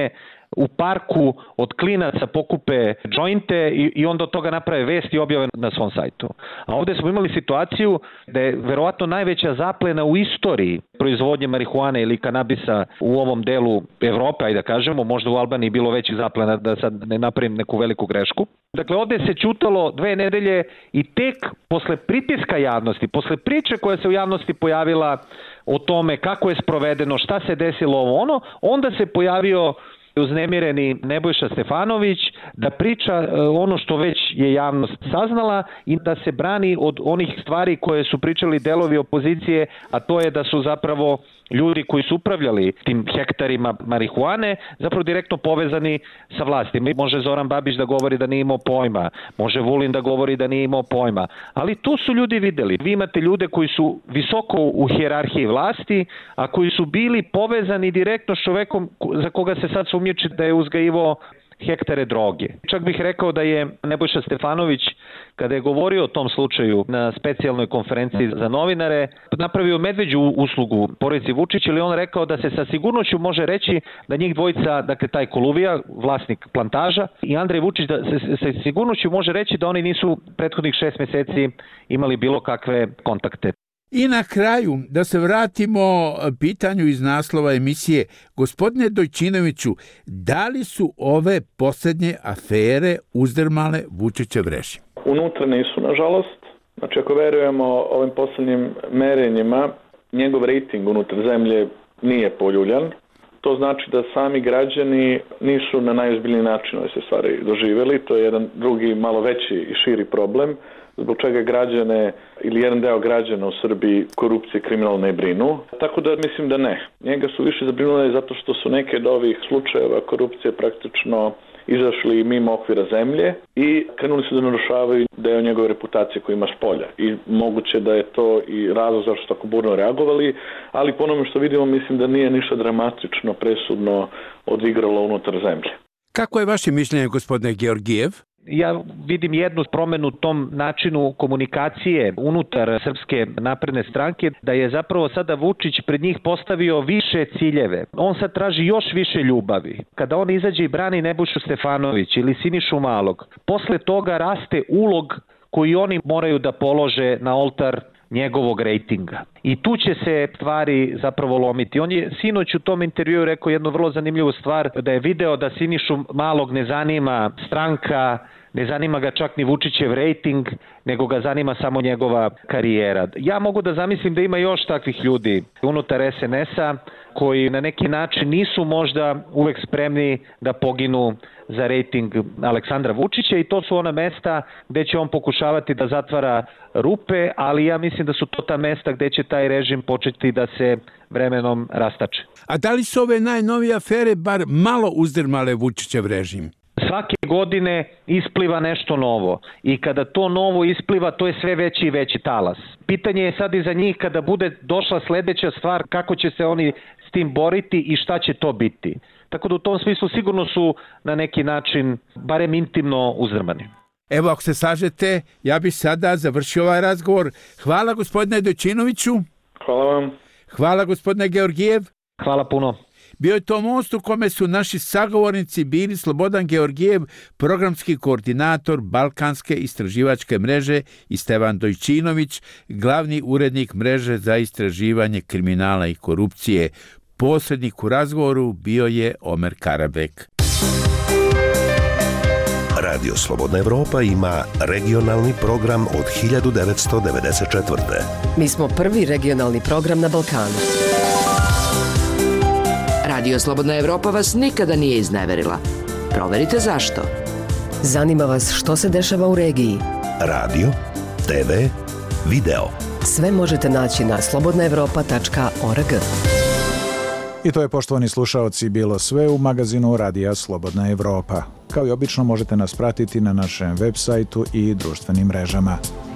u parku od klinaca pokupe džointe i, i onda od toga naprave vest i objave na svom sajtu. A ovde smo imali situaciju da je verovatno najveća zaplena u istoriji proizvodnje marihuane ili kanabisa u ovom delu Evrope, ajde da kažemo, možda u Albaniji bilo većih zaplena, da sad ne napravim neku veliku grešku. Dakle, ovde se ćutalo dve nedelje i tek posle pritiska javnosti, posle priče koja se u javnosti pojavila o tome kako je sprovedeno, šta se desilo ovo ono, onda se pojavio uznemireni Nebojša Stefanović da priča ono što već je javnost saznala i da se brani od onih stvari koje su pričali delovi opozicije, a to je da su zapravo ljudi koji su upravljali tim hektarima marihuane zapravo direktno povezani sa vlastima. Može Zoran Babić da govori da nije imao pojma, može Vulin da govori da nije imao pojma, ali to su ljudi videli. Vi imate ljude koji su visoko u hijerarhiji vlasti, a koji su bili povezani direktno s čovekom za koga se sad sumnjiči da je uzgajivo hektare droge. Čak bih rekao da je Nebojša Stefanović, kada je govorio o tom slučaju na specijalnoj konferenciji za novinare, napravio medveđu uslugu porodici Vučić, ili on rekao da se sa sigurnošću može reći da njih dvojica, dakle taj Koluvija, vlasnik plantaža, i Andrej Vučić, da se sa sigurnošću može reći da oni nisu prethodnih šest meseci imali bilo kakve kontakte. I na kraju, da se vratimo pitanju iz naslova emisije. Gospodine Dojčinoviću, da li su ove posljednje afere uzdrmale Vučićev režim? Unutra nisu, nažalost. Znači, ako verujemo ovim posljednjim merenjima, njegov rejting unutar zemlje nije poljuljan. To znači da sami građani nisu na najozbiljniji način ove se stvari doživjeli. To je jedan drugi, malo veći i širi problem, zbog čega građane ili jedan deo građana u Srbiji korupcije kriminalno ne brinu. Tako da mislim da ne. Njega su više zabrinuli zato što su neke od ovih slučajeva korupcije praktično izašli mimo okvira zemlje i krenuli su da narušavaju deo njegove reputacije koji ima s polja. I moguće da je to i razlog zašto su tako burno reagovali, ali po onome što vidimo mislim da nije ništa dramatično, presudno odigralo unutar zemlje. Kako je vaše mišljenje, gospodine Georgijev? Ja vidim jednu promenu u tom načinu komunikacije unutar Srpske napredne stranke, da je zapravo sada Vučić pred njih postavio više ciljeve. On sad traži još više ljubavi. Kada on izađe i brani Nebojšu Stefanović ili Sinišu Malog, posle toga raste ulog koji oni moraju da polože na oltar njegovog rejtinga. I tu će se stvari zapravo lomiti. On je sinoć u tom intervjuu rekao jednu vrlo zanimljivu stvar, da je video da Sinišu Malog ne zanima stranka, ne zanima ga čak ni Vučićev rejting, nego ga zanima samo njegova karijera. Ja mogu da zamislim da ima još takvih ljudi unutar es en es-a koji na neki način nisu možda uvek spremni da poginu za rejting Aleksandra Vučića, i to su ona mesta gde će on pokušavati da zatvara rupe, ali ja mislim da su to ta mesta gde će taj režim početi da se vremenom rastače. A da li su ove najnovije afere bar malo uzdrmale Vučićev režim? Svake godine ispliva nešto novo i kada to novo ispliva, to je sve veći i veći talas. Pitanje je sad i za njih kada bude došla sledeća stvar, kako će se oni s tim boriti i šta će to biti. Tako da u tom smislu sigurno su na neki način barem intimno uzdrmani. Evo, ako se slažete, ja bih sada završio ovaj razgovor. Hvala gospodine Dojčinoviću. Hvala vam. Hvala gospodine Georgijev. Hvala puno. Bio je to most u kome su naši sagovornici bili Slobodan Georgijev, programski koordinator Balkanske istraživačke mreže, i Stevan Dojčinović, glavni urednik mreže za istraživanje kriminala i korupcije. Posrednik u razgovoru bio je Omer Karabek. Radio Slobodna Evropa ima regionalni program od hiljadu devetsto devedeset četvrte. Mi smo prvi regionalni program na Balkanu. Radio Slobodna Evropa vas nikada nije izneverila. Proverite zašto. Zanima vas što se dešava u regiji. Radio, te ve, video. Sve možete naći na slobodna evropa tačka org. I to je, poštovani slušaoci, bilo sve u magazinu Radija Slobodna Evropa. Kao i obično možete nas pratiti na našem web sajtu i društvenim mrežama.